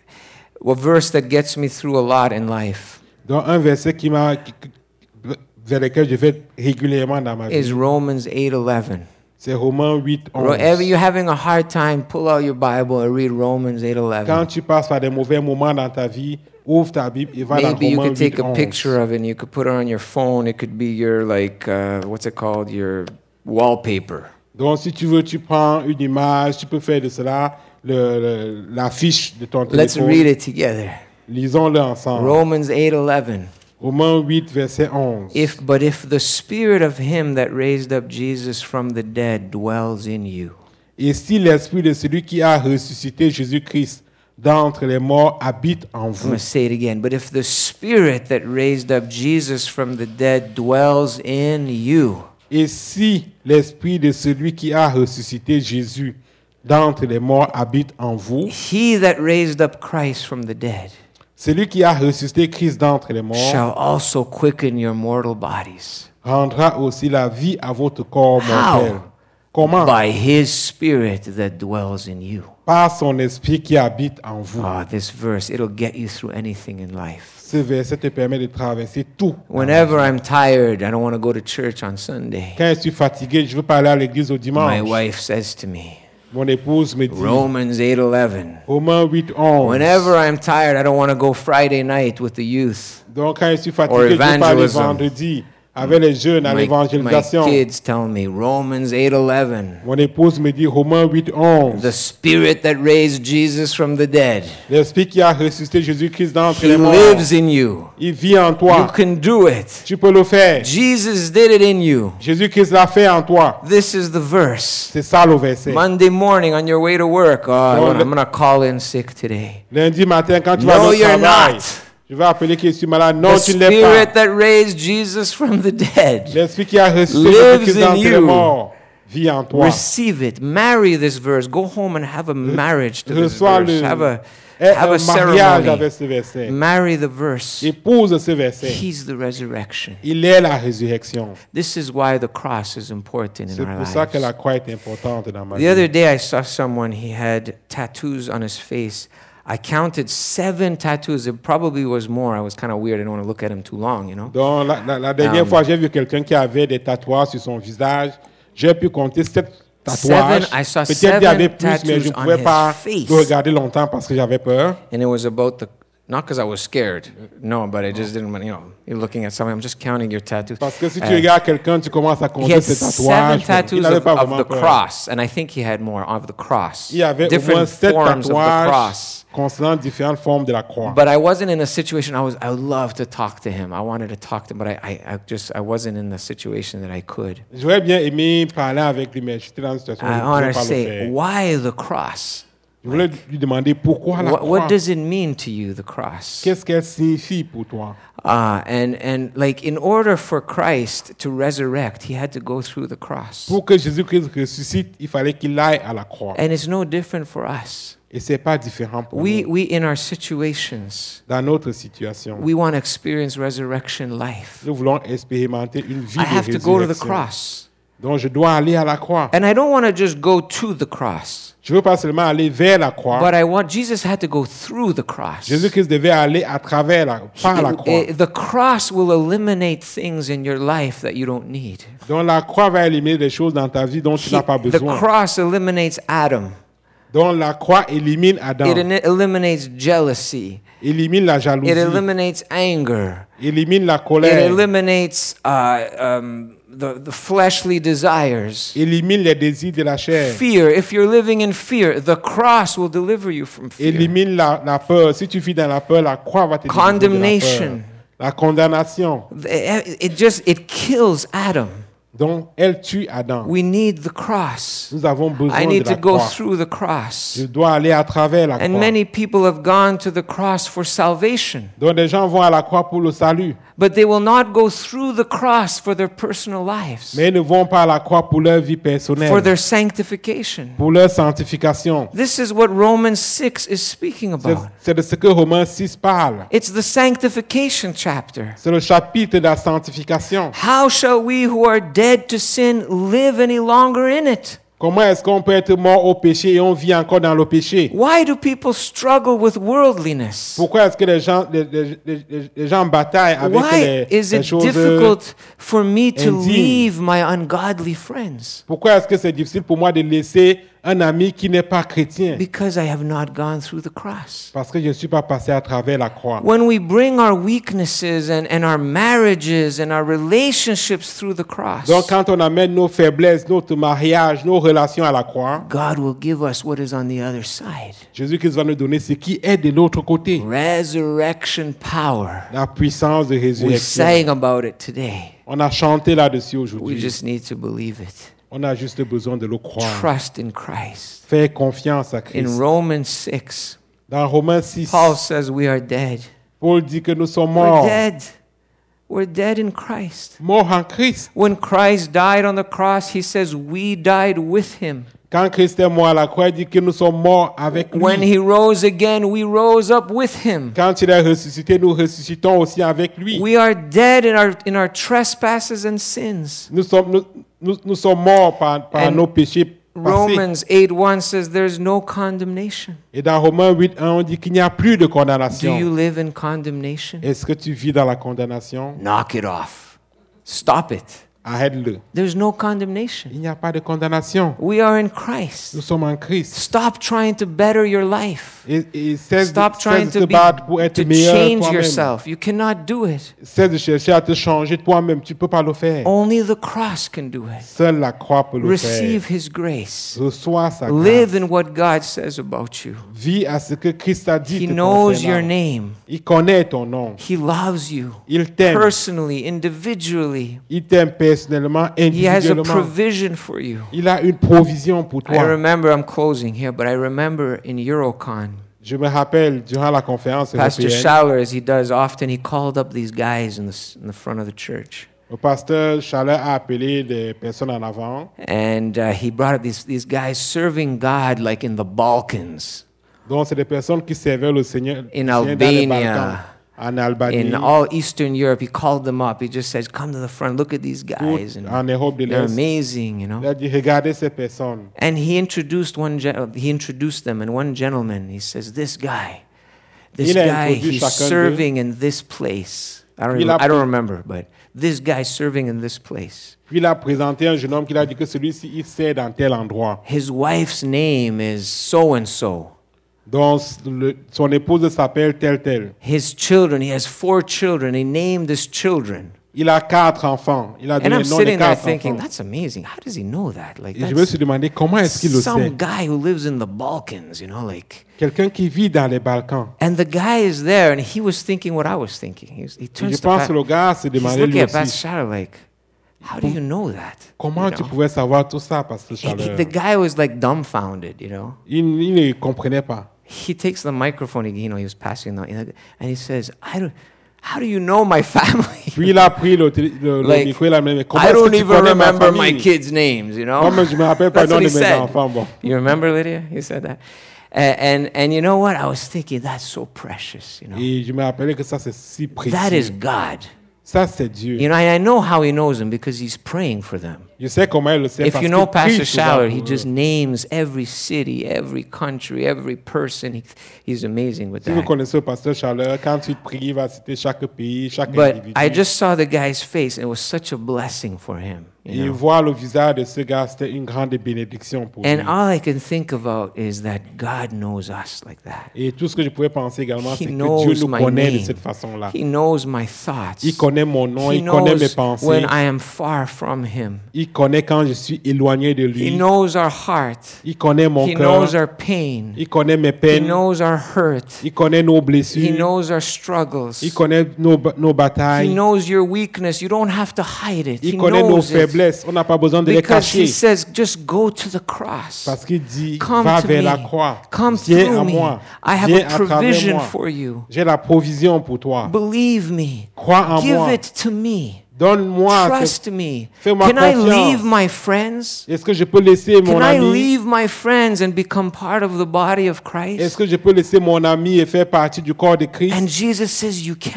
Speaker 1: a verse that gets me through a lot in life
Speaker 2: Donc, un verset qui m'a, qui- qui- vers lequel je vais régulièrement dans ma
Speaker 1: is
Speaker 2: vie,
Speaker 1: Romans eight eleven.
Speaker 2: c'est Romains huit,
Speaker 1: Ro- Ever
Speaker 2: onze.
Speaker 1: you're having a hard time, pull out your Bible and read Romans eight
Speaker 2: Quand
Speaker 1: eleven.
Speaker 2: tu passes par des mauvais moments dans ta vie, ouvre ta Bible et va dans
Speaker 1: Maybe you
Speaker 2: Romains
Speaker 1: could take
Speaker 2: huit,
Speaker 1: a
Speaker 2: onze.
Speaker 1: picture of it and you could put it on your phone. It could be your, like, uh, what's it called? Your wallpaper.
Speaker 2: Donc, si tu veux, tu prends une image, tu peux faire de cela le- le- l'affiche de ton
Speaker 1: Let's
Speaker 2: téléphone.
Speaker 1: read it together.
Speaker 2: Lisons-le ensemble.
Speaker 1: Romans eight eleven.
Speaker 2: Romains huit, verset onze.
Speaker 1: If but if the spirit of him that raised up Jesus from the dead dwells in you,
Speaker 2: Et si l'esprit de celui qui a ressuscité Jésus-Christ d'entre les morts habite en
Speaker 1: I'm
Speaker 2: vous,
Speaker 1: going to say it again. But if the spirit that raised up Jesus from the dead dwells in you,
Speaker 2: et si l'esprit de celui qui a ressuscité Jésus d'entre les morts habite en vous,
Speaker 1: he that raised up Christ from the dead
Speaker 2: celui qui a ressuscité Christ d'entre les morts
Speaker 1: shall also quicken your mortal bodies
Speaker 2: rendra aussi la vie à votre corps
Speaker 1: How?
Speaker 2: mortel. Comment?
Speaker 1: by his spirit that dwells in you.
Speaker 2: Par son esprit qui habite en vous.
Speaker 1: Ah, this verse, it'll get you through anything in life.
Speaker 2: Ce verset te permet de traverser tout.
Speaker 1: Whenever I'm tired, I don't want to go to church on Sunday.
Speaker 2: Quand je suis fatigué, je veux pas aller à l'église au
Speaker 1: My
Speaker 2: dimanche.
Speaker 1: wife says to me,
Speaker 2: Mon épouse me dit,
Speaker 1: Romans eight eleven.
Speaker 2: Romains huit, onze.
Speaker 1: Whenever I'm tired, I don't want to go Friday night with the youth.
Speaker 2: Donc quand je suis
Speaker 1: Or
Speaker 2: fatigué, je veux pas aller
Speaker 1: evangelism.
Speaker 2: vendredi avec les jeunes à
Speaker 1: My, my
Speaker 2: l'évangélisation.
Speaker 1: kids tell me, Romans eight eleven.
Speaker 2: Mon épouse me dit, Romains huit, onze.
Speaker 1: The spirit that raised Jesus from the dead,
Speaker 2: L'esprit qui a ressuscité Jésus-Christ d'entre
Speaker 1: he
Speaker 2: les morts,
Speaker 1: lives in you.
Speaker 2: il vit en
Speaker 1: You
Speaker 2: toi.
Speaker 1: can do it.
Speaker 2: Tu peux le faire.
Speaker 1: Jesus did it in you.
Speaker 2: Jésus-Christ l'a fait en toi.
Speaker 1: This is the verse.
Speaker 2: C'est ça le verset.
Speaker 1: Monday morning on your way to work. Oh, I
Speaker 2: No,
Speaker 1: wanna-
Speaker 2: le-
Speaker 1: I'm going to call in sick today.
Speaker 2: Lundi matin, quand tu vas
Speaker 1: No,
Speaker 2: au
Speaker 1: you're
Speaker 2: travail,
Speaker 1: not.
Speaker 2: je vais appeler que je suis malade. Non,
Speaker 1: The
Speaker 2: tu ne l'es
Speaker 1: spirit
Speaker 2: pas.
Speaker 1: that raised Jesus from the dead.
Speaker 2: L'esprit qui a ressuscité
Speaker 1: lives
Speaker 2: Jésus-Christ
Speaker 1: in
Speaker 2: d'entre les
Speaker 1: you.
Speaker 2: morts vit en toi.
Speaker 1: Receive it. Marry this verse. Go home and have a marriage to this
Speaker 2: Reçois
Speaker 1: verse.
Speaker 2: le
Speaker 1: Have a,
Speaker 2: aie
Speaker 1: have
Speaker 2: un
Speaker 1: a
Speaker 2: mariage
Speaker 1: ceremony.
Speaker 2: avec ce verset.
Speaker 1: Marry the verse.
Speaker 2: Épouse ce verset.
Speaker 1: He's the resurrection.
Speaker 2: Il est la résurrection.
Speaker 1: This is why the cross is important in
Speaker 2: C'est
Speaker 1: our
Speaker 2: pour ça que
Speaker 1: lives.
Speaker 2: la croix est importante dans ma
Speaker 1: The other
Speaker 2: vie.
Speaker 1: day I saw someone, he had tattoos on his face. I counted seven tattoos. It probably was more. I was kind of weird. I didn't want to look at him too long, you know.
Speaker 2: Donc, la, la- la dernière
Speaker 1: Um,
Speaker 2: fois, j'ai vu quelqu'un qui avait des tatouages sur son visage. J'ai pu compter sept
Speaker 1: Seven,
Speaker 2: tatouages.
Speaker 1: I saw
Speaker 2: Peut-être il y avait
Speaker 1: seven
Speaker 2: plus, mais je ne
Speaker 1: tattoos on
Speaker 2: pouvais
Speaker 1: his
Speaker 2: pas
Speaker 1: face.
Speaker 2: le regarder longtemps parce que j'avais peur.
Speaker 1: And it was about the, not because I was scared. No, but I just didn't want, you know, you're looking at something. I'm just counting your tattoos.
Speaker 2: Parce que si tu
Speaker 1: Uh,
Speaker 2: regardes quelqu'un, tu commences à
Speaker 1: He
Speaker 2: compter
Speaker 1: had
Speaker 2: ses
Speaker 1: seven
Speaker 2: tatouages. Il
Speaker 1: tattoos
Speaker 2: n'avait
Speaker 1: of,
Speaker 2: pas
Speaker 1: of
Speaker 2: vraiment
Speaker 1: the
Speaker 2: peur.
Speaker 1: cross, and I think he had more of the cross.
Speaker 2: Il y avait au moins
Speaker 1: Different
Speaker 2: sept
Speaker 1: forms of the
Speaker 2: tatouages
Speaker 1: cross.
Speaker 2: concernant différentes formes de la croix.
Speaker 1: But I wasn't in a situation. I was. I would love to talk to him. I wanted to talk to him, but I, I, I just I wasn't in the situation that I could.
Speaker 2: J'aurais bien aimé parler avec lui, mais j'étais dans une situation où je
Speaker 1: I
Speaker 2: ne
Speaker 1: want
Speaker 2: pouvais
Speaker 1: to
Speaker 2: pas le
Speaker 1: say,
Speaker 2: faire.
Speaker 1: why the cross?
Speaker 2: Je voulais lui demander pourquoi la
Speaker 1: What,
Speaker 2: croix.
Speaker 1: what does it mean to you, the cross?
Speaker 2: Qu'est-ce qu'elle signifie pour toi?
Speaker 1: Uh, and and like in order for Christ to resurrect, he had to go through the cross.
Speaker 2: Pour que Jésus-Christ ressuscite, il fallait qu'il aille à la croix.
Speaker 1: And it's no different for us.
Speaker 2: Et c'est pas différent pour
Speaker 1: We
Speaker 2: nous.
Speaker 1: we in our situations,
Speaker 2: Dans notre situation,
Speaker 1: we want to experience resurrection life.
Speaker 2: nous voulons expérimenter une vie
Speaker 1: I
Speaker 2: de
Speaker 1: have to go to the
Speaker 2: résurrection.
Speaker 1: cross.
Speaker 2: Donc je dois aller à la croix.
Speaker 1: And I don't want to just go to the cross,
Speaker 2: Je veux pas seulement aller vers la croix.
Speaker 1: but I want Jesus had to go through the cross.
Speaker 2: Jésus-Christ devait aller à travers la, par la
Speaker 1: It-
Speaker 2: croix.
Speaker 1: it- the cross will eliminate things in your life that you don't need.
Speaker 2: Donc la croix va éliminer des choses dans ta vie dont tu
Speaker 1: He-
Speaker 2: n'as pas
Speaker 1: the
Speaker 2: besoin.
Speaker 1: cross eliminates Adam.
Speaker 2: Donc la croix élimine Adam,
Speaker 1: It en- eliminates jealousy.
Speaker 2: élimine la
Speaker 1: It
Speaker 2: jalousie,
Speaker 1: eliminates anger.
Speaker 2: élimine la
Speaker 1: It
Speaker 2: colère,
Speaker 1: eliminates uh, um, the, the fleshly desires.
Speaker 2: élimine les désirs de la chair,
Speaker 1: Fear. If you're living in fear, the cross will deliver you from fear.
Speaker 2: élimine la, la peur. Si tu vis dans la peur, la croix va te délivrer de la
Speaker 1: Condemnation.
Speaker 2: peur. La condamnation.
Speaker 1: It it just it kills Adam.
Speaker 2: Donc elle tue Adam.
Speaker 1: We need the cross.
Speaker 2: Nous avons besoin
Speaker 1: I
Speaker 2: de
Speaker 1: need
Speaker 2: la
Speaker 1: to go
Speaker 2: croix.
Speaker 1: through the cross.
Speaker 2: Je dois aller à travers la
Speaker 1: And
Speaker 2: croix.
Speaker 1: many people have gone to the cross for salvation,
Speaker 2: Donc des gens vont à la croix pour le salut,
Speaker 1: but they will not go through the cross for their personal lives,
Speaker 2: mais ils ne vont pas à la croix pour leur vie personnelle,
Speaker 1: for their sanctification.
Speaker 2: pour leur sanctification.
Speaker 1: This is what Romans six is speaking
Speaker 2: C'est
Speaker 1: about.
Speaker 2: c'est de ce que Romains six parle.
Speaker 1: It's the sanctification chapter.
Speaker 2: C'est le chapitre de la sanctification.
Speaker 1: How shall we who are dead dead to sin live any longer in it?
Speaker 2: Comment est-ce qu'on peut être mort au péché et on vit encore dans le péché?
Speaker 1: Why do people struggle with worldliness?
Speaker 2: Pourquoi est-ce que les gens, les, les- les- les gens bataillent avec
Speaker 1: Why
Speaker 2: les,
Speaker 1: is
Speaker 2: les
Speaker 1: it
Speaker 2: choses...
Speaker 1: difficult for me to
Speaker 2: indignes?
Speaker 1: leave my ungodly friends?
Speaker 2: Pourquoi est-ce que c'est difficile pour moi de laisser un ami qui n'est pas chrétien?
Speaker 1: Because I have not gone through the cross.
Speaker 2: Parce que je ne suis pas passé à travers la croix.
Speaker 1: When we bring our weaknesses and, and our marriages and our relationships through the cross,
Speaker 2: Donc quand on amène nos faiblesses, notre mariage, nos relations à la croix,
Speaker 1: God will give us what is on the other side.
Speaker 2: Jésus-Christ va nous donner ce qui est de l'autre côté.
Speaker 1: Resurrection power.
Speaker 2: La puissance de
Speaker 1: We
Speaker 2: résurrection.
Speaker 1: sang about it today.
Speaker 2: On a chanté là-dessus
Speaker 1: We
Speaker 2: aujourd'hui.
Speaker 1: just need to believe it.
Speaker 2: On a juste besoin de le croire.
Speaker 1: Trust in Christ.
Speaker 2: Faire confiance à
Speaker 1: In
Speaker 2: Christ.
Speaker 1: Romans six,
Speaker 2: Dans Romains six,
Speaker 1: Paul says we are dead.
Speaker 2: Paul dit que nous sommes
Speaker 1: We're
Speaker 2: morts.
Speaker 1: dead. We're dead in Christ.
Speaker 2: Morts en Christ.
Speaker 1: When Christ died on the cross, he says we died with him.
Speaker 2: Quand Christ est mort à la croix, il dit que nous sommes morts avec
Speaker 1: When
Speaker 2: lui.
Speaker 1: he rose again, we rose up with him.
Speaker 2: Quand il est ressuscité, nous ressuscitons aussi avec lui.
Speaker 1: We are dead in our in our trespasses and sins.
Speaker 2: Nous sommes, nous, nous, nous sommes morts par, par
Speaker 1: And
Speaker 2: nos péchés passés.
Speaker 1: Romans eight one says there's no condemnation.
Speaker 2: Et dans Romains huit un, on dit qu'il n'y a plus de
Speaker 1: Do
Speaker 2: condamnation.
Speaker 1: you live in condemnation?
Speaker 2: Est-ce que tu vis dans la condamnation?
Speaker 1: Knock it off. Stop it.
Speaker 2: Arrête-le.
Speaker 1: There's no condemnation.
Speaker 2: Il n'y a pas de condamnation.
Speaker 1: We are in Christ.
Speaker 2: Nous sommes en Christ.
Speaker 1: Stop trying to better your life.
Speaker 2: Et, et cesse,
Speaker 1: Stop
Speaker 2: de,
Speaker 1: trying
Speaker 2: cesse de
Speaker 1: to
Speaker 2: te
Speaker 1: be
Speaker 2: battre pour être
Speaker 1: to
Speaker 2: meilleur
Speaker 1: change
Speaker 2: toi-même.
Speaker 1: yourself. You cannot do it.
Speaker 2: Cesse de chercher à te changer toi-même. Tu ne peux pas le faire.
Speaker 1: Only the cross can do it.
Speaker 2: Seule la croix peut le
Speaker 1: Receive
Speaker 2: faire.
Speaker 1: His grace.
Speaker 2: Reçois sa
Speaker 1: Live
Speaker 2: grâce.
Speaker 1: in what God says about you.
Speaker 2: Vis à ce que Christ a dit
Speaker 1: He
Speaker 2: te
Speaker 1: knows
Speaker 2: concernant.
Speaker 1: your name.
Speaker 2: Il connaît ton nom.
Speaker 1: He loves you
Speaker 2: Il t'aime.
Speaker 1: personally, individually.
Speaker 2: Il t'aime personnellement,
Speaker 1: He has a
Speaker 2: individuellement.
Speaker 1: provision for you.
Speaker 2: Il a une provision pour
Speaker 1: I
Speaker 2: toi.
Speaker 1: remember, I'm closing here, but I remember in Eurocon,
Speaker 2: Je me rappelle, durant la conférence
Speaker 1: Pastor
Speaker 2: européenne,
Speaker 1: Schaller, as he does often, he called up these guys in the, s- in the front of the church.
Speaker 2: le pasteur Chalet a appelé des personnes en avant.
Speaker 1: And uh, he brought up these, these guys serving God like in the Balkans,
Speaker 2: Donc, c'est des personnes qui servaient le Seigneur,
Speaker 1: In
Speaker 2: le Seigneur dans les
Speaker 1: Albania,
Speaker 2: Balkans, en Albanie,
Speaker 1: in all Eastern Europe. He called them up. He just says, come to the front, look at these guys.
Speaker 2: tout
Speaker 1: And
Speaker 2: en Europe de
Speaker 1: they're
Speaker 2: l'Est.
Speaker 1: amazing, you
Speaker 2: Il
Speaker 1: know.
Speaker 2: a dit, regardez ces personnes.
Speaker 1: And he introduced one, gen- he introduced them, and one gentleman, he says, this guy, this
Speaker 2: Il a
Speaker 1: guy,
Speaker 2: introduit
Speaker 1: he's
Speaker 2: chacun d'eux.
Speaker 1: serving in this place. I don't,
Speaker 2: Il
Speaker 1: even-
Speaker 2: a
Speaker 1: I don't
Speaker 2: pris-
Speaker 1: remember, but this guy's serving in this place.
Speaker 2: Puis il a présenté un jeune homme qui a dit que celui-ci, il sert dans tel endroit.
Speaker 1: His wife's name is so-and-so.
Speaker 2: Donc, le- son épouse s'appelle tel tel.
Speaker 1: His children, he has four children. He named his children.
Speaker 2: Il a quatre enfants. Il a
Speaker 1: And
Speaker 2: donné
Speaker 1: I'm
Speaker 2: le nom de
Speaker 1: sitting there
Speaker 2: quatre
Speaker 1: thinking,
Speaker 2: enfants.
Speaker 1: that's amazing. How does he know that? Like,
Speaker 2: Et je me
Speaker 1: that's
Speaker 2: suis demandé comment est-ce qu'il le sait.
Speaker 1: some guy who lives in the Balkans, you know, like.
Speaker 2: Quelqu'un qui vit dans les Balkans.
Speaker 1: And the guy is there, and he was thinking what I was thinking. He, was, he
Speaker 2: Et
Speaker 1: turns
Speaker 2: je
Speaker 1: to
Speaker 2: pense
Speaker 1: Pa-
Speaker 2: que le gars se
Speaker 1: he's
Speaker 2: demandait
Speaker 1: looking
Speaker 2: lui
Speaker 1: at Pastor
Speaker 2: aussi.
Speaker 1: Shadow like, how do you know that?
Speaker 2: Comment
Speaker 1: You
Speaker 2: tu
Speaker 1: know?
Speaker 2: pouvais savoir tout ça, Pasteur
Speaker 1: He- he-
Speaker 2: Chaleur?
Speaker 1: the guy was like dumbfounded, you know.
Speaker 2: Il, il ne comprenait pas.
Speaker 1: He takes the microphone, he- you know, he was passing the, and he says, I don't, how do you know my family?
Speaker 2: Puis il a pris le, télé- le, le
Speaker 1: Like,
Speaker 2: micro, il a dit, mais comment
Speaker 1: I
Speaker 2: est-ce que
Speaker 1: don't
Speaker 2: tu
Speaker 1: even
Speaker 2: connais ma
Speaker 1: remember my
Speaker 2: famille?
Speaker 1: kids' names, you know.
Speaker 2: Moi-même, je me rappelle pas le
Speaker 1: That's
Speaker 2: nom
Speaker 1: what
Speaker 2: de
Speaker 1: he
Speaker 2: mes
Speaker 1: said.
Speaker 2: enfants. Bon.
Speaker 1: You remember, Lydia? He said that. Uh, and and you know what? I was thinking that's so precious. You know,
Speaker 2: Et je me rappelais que ça, c'est si précieux.
Speaker 1: that is God.
Speaker 2: Ça, c'est Dieu.
Speaker 1: You know, and I know how He knows them because He's praying for them.
Speaker 2: Je sais comment il le sait.
Speaker 1: If
Speaker 2: parce
Speaker 1: you know
Speaker 2: qu'il prie
Speaker 1: Pastor
Speaker 2: souvent
Speaker 1: Schaller,
Speaker 2: pour
Speaker 1: he
Speaker 2: eux.
Speaker 1: just names every city, every country, every person. He, he's amazing with
Speaker 2: Si vous
Speaker 1: that.
Speaker 2: connaissez le pasteur Chaleur, quand tu pries, il va citer chaque pays, chaque
Speaker 1: But
Speaker 2: individu.
Speaker 1: I just saw the guy's face, and it was such a blessing for him.
Speaker 2: Et
Speaker 1: You know?
Speaker 2: voir le visage de ce gars, c'était une grande bénédiction pour
Speaker 1: And
Speaker 2: lui.
Speaker 1: all I can think about is that God knows us like that.
Speaker 2: Et tout ce que je pouvais penser également,
Speaker 1: He
Speaker 2: c'est que
Speaker 1: knows
Speaker 2: Dieu nous
Speaker 1: my
Speaker 2: connaît de
Speaker 1: name.
Speaker 2: cette façon-là.
Speaker 1: He knows my thoughts.
Speaker 2: Il connaît mon nom,
Speaker 1: He
Speaker 2: il connaît mes
Speaker 1: knows
Speaker 2: pensées.
Speaker 1: when I am far from Him.
Speaker 2: Il connaît quand je suis éloigné de
Speaker 1: He
Speaker 2: lui.
Speaker 1: knows our heart.
Speaker 2: Il connaît mon
Speaker 1: He
Speaker 2: cœur.
Speaker 1: knows our pain.
Speaker 2: Il connaît mes
Speaker 1: He
Speaker 2: peines.
Speaker 1: knows our hurt.
Speaker 2: Il connaît nos
Speaker 1: He
Speaker 2: blessures.
Speaker 1: knows our struggles.
Speaker 2: Il connaît nos, ba- nos
Speaker 1: He
Speaker 2: batailles.
Speaker 1: knows your weakness. You don't have to hide it. He
Speaker 2: Il connaît nos
Speaker 1: knows it.
Speaker 2: faiblesses. On n'a pas besoin de les
Speaker 1: Because He
Speaker 2: cacher.
Speaker 1: says, just go to the cross.
Speaker 2: Parce qu'il dit,
Speaker 1: Come
Speaker 2: va
Speaker 1: to
Speaker 2: vers
Speaker 1: me.
Speaker 2: la croix.
Speaker 1: Come
Speaker 2: Viens à
Speaker 1: through me.
Speaker 2: moi.
Speaker 1: I have
Speaker 2: Viens
Speaker 1: a
Speaker 2: à travers
Speaker 1: provision
Speaker 2: moi.
Speaker 1: for you.
Speaker 2: J'ai la provision pour toi.
Speaker 1: Believe me.
Speaker 2: Crois en
Speaker 1: Give
Speaker 2: moi.
Speaker 1: it to me.
Speaker 2: Donne-moi.
Speaker 1: Trust
Speaker 2: cette-
Speaker 1: me.
Speaker 2: Fais-moi
Speaker 1: Can I
Speaker 2: confiance.
Speaker 1: leave my friends?
Speaker 2: Est-ce que je peux laisser mon
Speaker 1: Can I
Speaker 2: ami?
Speaker 1: leave my friends and become part of the body of
Speaker 2: Est-ce
Speaker 1: Christ?
Speaker 2: que je peux laisser mon ami et faire partie du corps de Christ?
Speaker 1: And Jesus says you can.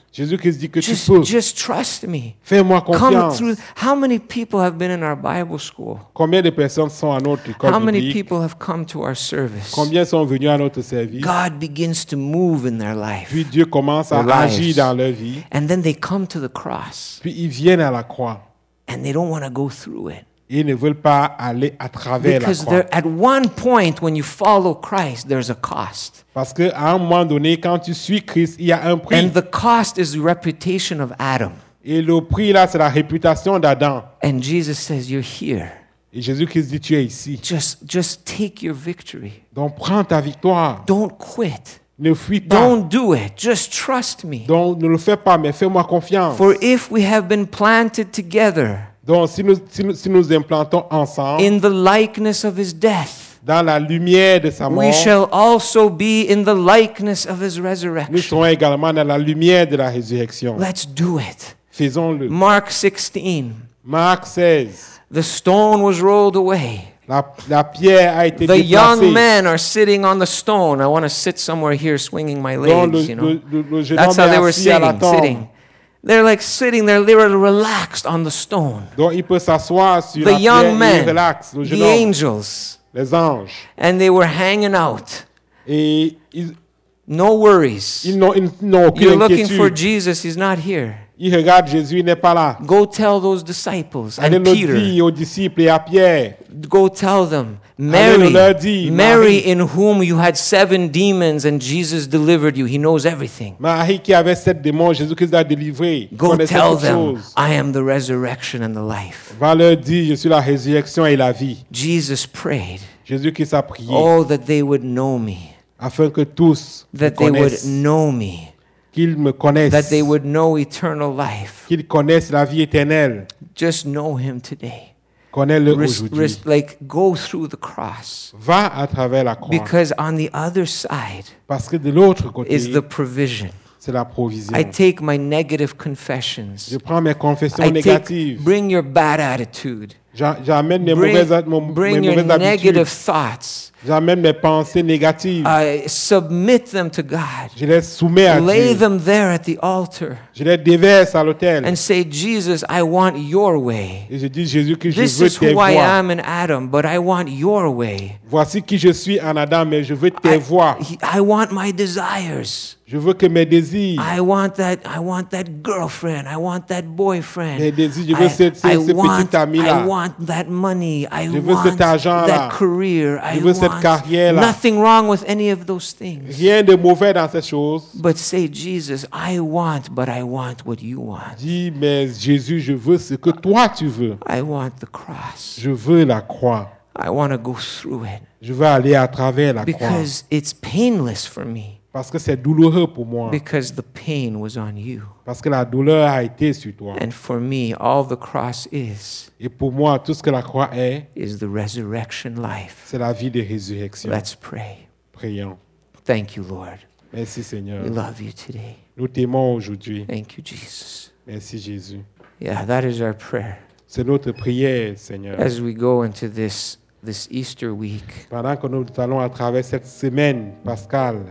Speaker 2: Jésus-Christ dit que
Speaker 1: Just,
Speaker 2: tu peux.
Speaker 1: just trust me.
Speaker 2: Fais-moi
Speaker 1: Come
Speaker 2: confiance.
Speaker 1: through. How many people have been in our Bible school?
Speaker 2: Combien de personnes sont à notre école
Speaker 1: How many
Speaker 2: biblique?
Speaker 1: people have come to our service?
Speaker 2: Combien sont venus à notre service?
Speaker 1: God begins to move in their life.
Speaker 2: Puis Dieu commence à
Speaker 1: Their
Speaker 2: agir
Speaker 1: lives.
Speaker 2: dans leur vie.
Speaker 1: And then they come to the cross
Speaker 2: Puis ils viennent à la croix.
Speaker 1: and they don't want to go through it.
Speaker 2: Et ils ne veulent pas aller à travers la
Speaker 1: Because
Speaker 2: croix.
Speaker 1: there, at one point, when you follow Christ, there's a cost.
Speaker 2: Parce qu'à un moment donné, quand tu suis Christ, il y a un prix.
Speaker 1: And the cost is the reputation of Adam.
Speaker 2: Et le prix là, c'est la réputation d'Adam.
Speaker 1: And Jesus says, you're here.
Speaker 2: Et Jésus-Christ dit, tu es ici.
Speaker 1: Just, just take your victory.
Speaker 2: Donc prends ta victoire.
Speaker 1: Don't quit.
Speaker 2: Ne fuis pas.
Speaker 1: Don't do it. Just trust me.
Speaker 2: Donc ne le fais pas, mais fais-moi confiance.
Speaker 1: For if we have been planted together
Speaker 2: Donc si nous, si nous, si nous implantons ensemble
Speaker 1: in the likeness of his death,
Speaker 2: dans la lumière de sa mort,
Speaker 1: we shall also be in the likeness of his
Speaker 2: nous
Speaker 1: resurrection.
Speaker 2: serons également dans la lumière de la résurrection.
Speaker 1: Let's do it.
Speaker 2: Faisons-le.
Speaker 1: Mark sixteen.
Speaker 2: Marc seize.
Speaker 1: The stone was rolled away.
Speaker 2: La, la pierre a été
Speaker 1: The young
Speaker 2: déplacée.
Speaker 1: men are sitting on the stone. I want to sit somewhere here swinging my
Speaker 2: Donc
Speaker 1: legs,
Speaker 2: le,
Speaker 1: you know.
Speaker 2: le, le, le jeune
Speaker 1: That's
Speaker 2: homme
Speaker 1: how
Speaker 2: est
Speaker 1: they were
Speaker 2: assis à la
Speaker 1: sitting,
Speaker 2: tombe.
Speaker 1: sitting. They're like sitting there. They were relaxed on the stone.
Speaker 2: Donc il peut s'asseoir sur
Speaker 1: The
Speaker 2: la pierre
Speaker 1: young
Speaker 2: et
Speaker 1: men,
Speaker 2: relax, le
Speaker 1: the
Speaker 2: jeune homme,
Speaker 1: angels,
Speaker 2: les anges.
Speaker 1: and they were hanging out.
Speaker 2: Et ils,
Speaker 1: No worries.
Speaker 2: ils n'ont, ils n'ont aucune
Speaker 1: You're looking for
Speaker 2: inquiétude.
Speaker 1: Jesus. He's not here.
Speaker 2: Ils regardent Jésus, il n'est pas là.
Speaker 1: Go tell those disciples
Speaker 2: Allez
Speaker 1: and
Speaker 2: le
Speaker 1: Peter.
Speaker 2: dire aux disciples et à Pierre.
Speaker 1: Go tell them.
Speaker 2: Allez
Speaker 1: Mary,
Speaker 2: leur dire,
Speaker 1: Mary
Speaker 2: Marie.
Speaker 1: in whom you had seven demons and Jesus delivered you. He knows everything.
Speaker 2: Marie qui avait sept démons, Jésus-Christ l'a délivré. Il
Speaker 1: Go
Speaker 2: connaissait
Speaker 1: tell
Speaker 2: toutes
Speaker 1: them,
Speaker 2: choses.
Speaker 1: I am the resurrection and the life.
Speaker 2: Va leur dire, je suis la résurrection et la vie.
Speaker 1: Jesus prayed,
Speaker 2: Jésus-Christ a prié
Speaker 1: oh, that they would know me,
Speaker 2: afin que tous me
Speaker 1: that they would
Speaker 2: connaissent,
Speaker 1: know me,
Speaker 2: qu'ils me connaissent,
Speaker 1: that they would know eternal life.
Speaker 2: qu'ils connaissent la vie éternelle.
Speaker 1: Just know him today.
Speaker 2: Connais-le
Speaker 1: Res-
Speaker 2: aujourd'hui.
Speaker 1: res- like, go through the cross.
Speaker 2: Va à travers la croix.
Speaker 1: Because on the other side
Speaker 2: Parce que de l'autre côté,
Speaker 1: is the provision.
Speaker 2: c'est la provision.
Speaker 1: I take my negative
Speaker 2: Je
Speaker 1: confessions.
Speaker 2: prends mes confessions
Speaker 1: I take,
Speaker 2: négatives.
Speaker 1: bring your bad attitude.
Speaker 2: J'a- J'amène mes
Speaker 1: Bring,
Speaker 2: mauvaises, mon- mes
Speaker 1: bring your
Speaker 2: mauvaises
Speaker 1: negative
Speaker 2: habitudes.
Speaker 1: thoughts.
Speaker 2: J'amène mes pensées négatives.
Speaker 1: I submit them to God.
Speaker 2: Je les soumets à
Speaker 1: Lay
Speaker 2: Dieu.
Speaker 1: them there at the altar
Speaker 2: Je les déverse à l'autel.
Speaker 1: and say, Jesus, I want your way.
Speaker 2: Et je dis, Jésus, que je
Speaker 1: This
Speaker 2: veux
Speaker 1: is
Speaker 2: tes
Speaker 1: who I
Speaker 2: voies.
Speaker 1: am in Adam, but I want your way.
Speaker 2: Voici qui je suis en Adam, mais je veux tes
Speaker 1: I,
Speaker 2: voies.
Speaker 1: I want my desires.
Speaker 2: Je veux que mes désirs,
Speaker 1: I want that. I want that girlfriend. I want that boyfriend.
Speaker 2: mes désirs, je veux
Speaker 1: I,
Speaker 2: ce, ce,
Speaker 1: I
Speaker 2: ce
Speaker 1: want.
Speaker 2: petit ami-là.
Speaker 1: I want that money. I
Speaker 2: Je veux
Speaker 1: want
Speaker 2: cet argent-là.
Speaker 1: that career. I
Speaker 2: Je veux cette
Speaker 1: want
Speaker 2: carrière-là.
Speaker 1: nothing wrong with any of those things.
Speaker 2: Rien de mauvais dans ces choses.
Speaker 1: But say, Jesus, I want, but I want what you want.
Speaker 2: Dis, mais Jésus, je veux ce que toi tu veux.
Speaker 1: I want the cross.
Speaker 2: Je veux la croix.
Speaker 1: I want to go through it
Speaker 2: Je veux aller à travers la croix.
Speaker 1: because it's painless for me.
Speaker 2: Parce que c'est douloureux pour moi.
Speaker 1: Because the pain was on you.
Speaker 2: Parce que la douleur a été sur toi.
Speaker 1: And for me, all the cross is,
Speaker 2: Et pour moi, tout ce que la croix est,
Speaker 1: is the resurrection life.
Speaker 2: c'est la vie de résurrection.
Speaker 1: Let's pray.
Speaker 2: Prions.
Speaker 1: Thank you, Lord.
Speaker 2: Merci Seigneur.
Speaker 1: We love you today.
Speaker 2: Nous t'aimons aujourd'hui.
Speaker 1: Thank you, Jesus.
Speaker 2: Merci Jésus.
Speaker 1: Yeah, that is our prayer
Speaker 2: C'est notre prière, Seigneur.
Speaker 1: as we go into this, this Easter week.
Speaker 2: Pendant que nous allons à travers cette semaine pascale,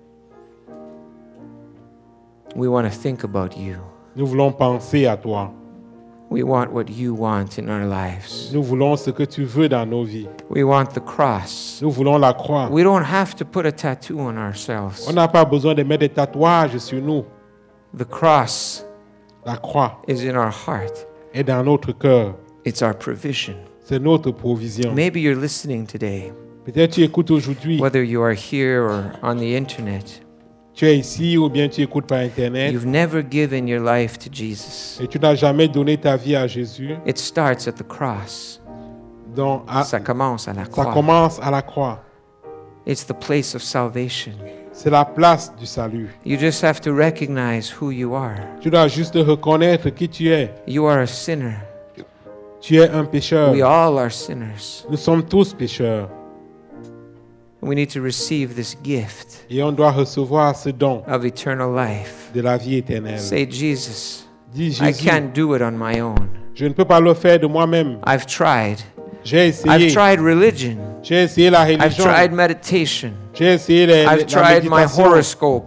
Speaker 1: We want to think about you.
Speaker 2: nous voulons penser à toi.
Speaker 1: We want what you want in our lives.
Speaker 2: Nous voulons ce que tu veux dans nos vies.
Speaker 1: We want the cross.
Speaker 2: Nous voulons la croix.
Speaker 1: We don't have to put a tattoo on ourselves.
Speaker 2: On n'a pas besoin de mettre des tatouages sur nous.
Speaker 1: The cross
Speaker 2: La croix
Speaker 1: is in our heart.
Speaker 2: est dans notre cœur.
Speaker 1: It's our provision.
Speaker 2: C'est notre provision.
Speaker 1: Maybe you're listening today,
Speaker 2: Peut-être tu écoutes aujourd'hui.
Speaker 1: whether you are here or on the internet.
Speaker 2: Tu es ici ou bien tu écoutes par Internet.
Speaker 1: You've never given your life to Jesus.
Speaker 2: Et tu n'as jamais donné ta vie à Jésus.
Speaker 1: It starts at the cross.
Speaker 2: Donc, à-
Speaker 1: Ça commence à la
Speaker 2: ça
Speaker 1: croix.
Speaker 2: commence à la croix.
Speaker 1: It's the place of salvation.
Speaker 2: C'est la place du salut.
Speaker 1: You just have to recognize who you are.
Speaker 2: Tu dois juste reconnaître qui tu es.
Speaker 1: You are a sinner.
Speaker 2: Tu es un pécheur.
Speaker 1: We all are sinners.
Speaker 2: Nous sommes tous pécheurs.
Speaker 1: We need to receive this gift
Speaker 2: Et on doit recevoir ce don
Speaker 1: of eternal life.
Speaker 2: de la vie éternelle.
Speaker 1: Say, Jesus,
Speaker 2: Dis
Speaker 1: I
Speaker 2: Jésus,
Speaker 1: can't do it on my own.
Speaker 2: je ne peux pas le faire de moi-même.
Speaker 1: I've tried.
Speaker 2: J'ai
Speaker 1: I've
Speaker 2: essayé.
Speaker 1: tried religion.
Speaker 2: J'ai essayé la
Speaker 1: I've
Speaker 2: religion.
Speaker 1: tried meditation.
Speaker 2: J'ai essayé les-
Speaker 1: I've
Speaker 2: la
Speaker 1: tried my
Speaker 2: méditation.
Speaker 1: horoscope.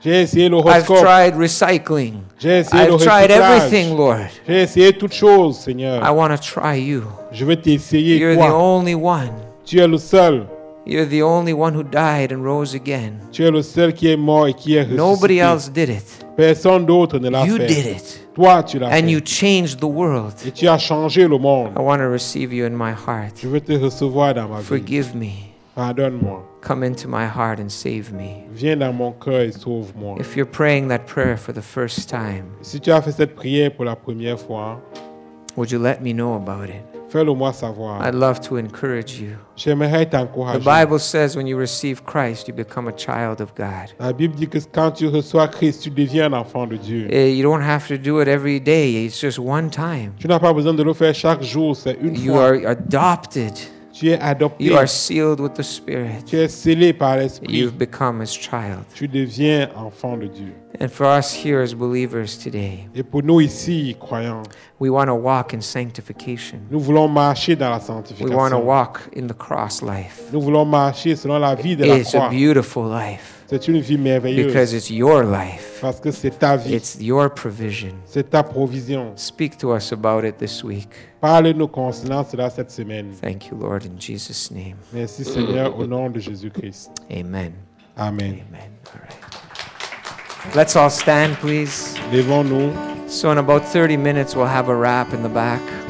Speaker 2: J'ai essayé
Speaker 1: I've
Speaker 2: l'horoscope.
Speaker 1: tried recycling.
Speaker 2: J'ai essayé le
Speaker 1: I've tried
Speaker 2: recyclage.
Speaker 1: everything, Lord.
Speaker 2: J'ai essayé toutes choses, Seigneur.
Speaker 1: I want to try you.
Speaker 2: Je veux t'essayer,
Speaker 1: You're the
Speaker 2: toi.
Speaker 1: only one.
Speaker 2: Tu es le seul.
Speaker 1: You're the only one who died and rose again.
Speaker 2: Tu es le seul qui est mort et qui est
Speaker 1: Nobody
Speaker 2: ressuscité.
Speaker 1: else did it.
Speaker 2: Personne d'autre ne l'a
Speaker 1: You
Speaker 2: fait.
Speaker 1: did it.
Speaker 2: Toi, tu l'as
Speaker 1: And
Speaker 2: fait.
Speaker 1: you changed the world.
Speaker 2: Et tu as changé le monde.
Speaker 1: I want to receive you in my heart.
Speaker 2: Je veux te recevoir dans ma vie.
Speaker 1: Forgive me.
Speaker 2: Pardonne-moi.
Speaker 1: Come into my heart and save me.
Speaker 2: Viens dans mon cœur et sauve-moi.
Speaker 1: If you're praying that prayer for the first time,
Speaker 2: Si tu as fait cette prière pour la première fois,
Speaker 1: would you let me know about it?
Speaker 2: fais-le moi savoir.
Speaker 1: I'd love to encourage you.
Speaker 2: J'aimerais
Speaker 1: The
Speaker 2: t'encourager.
Speaker 1: Bible says when you receive Christ, you become a child of God.
Speaker 2: La Bible dit que quand tu reçois Christ, tu deviens un enfant de Dieu.
Speaker 1: Eh, You don't have to do it every day. It's just one time.
Speaker 2: Tu n'as pas besoin de le faire chaque jour, c'est une
Speaker 1: You
Speaker 2: fois.
Speaker 1: are adopted.
Speaker 2: Tu es adopté.
Speaker 1: You are sealed with the Spirit.
Speaker 2: Tu es scellé par l'Esprit.
Speaker 1: You've become His child.
Speaker 2: Tu deviens enfant de Dieu.
Speaker 1: And for us here as believers today,
Speaker 2: Et pour nous ici, croyants,
Speaker 1: we want to walk in sanctification.
Speaker 2: nous voulons marcher dans la
Speaker 1: We want to
Speaker 2: sanctification.
Speaker 1: walk in the cross life.
Speaker 2: Nous voulons marcher selon la vie de la
Speaker 1: It's a
Speaker 2: croix.
Speaker 1: beautiful life
Speaker 2: C'est une vie merveilleuse
Speaker 1: because it's your life.
Speaker 2: parce que c'est ta vie,
Speaker 1: It's your provision.
Speaker 2: c'est ta provision.
Speaker 1: Speak to us about it this week.
Speaker 2: Parle-nous concernant cela cette semaine.
Speaker 1: Thank you, Lord, in Jesus' name.
Speaker 2: Merci Seigneur au nom de Jésus-Christ.
Speaker 1: Amen.
Speaker 2: Amen.
Speaker 1: Amen. All right. Let's all stand, please.
Speaker 2: Levons-nous.
Speaker 1: So, in about thirty minutes, we'll have a wrap in the back.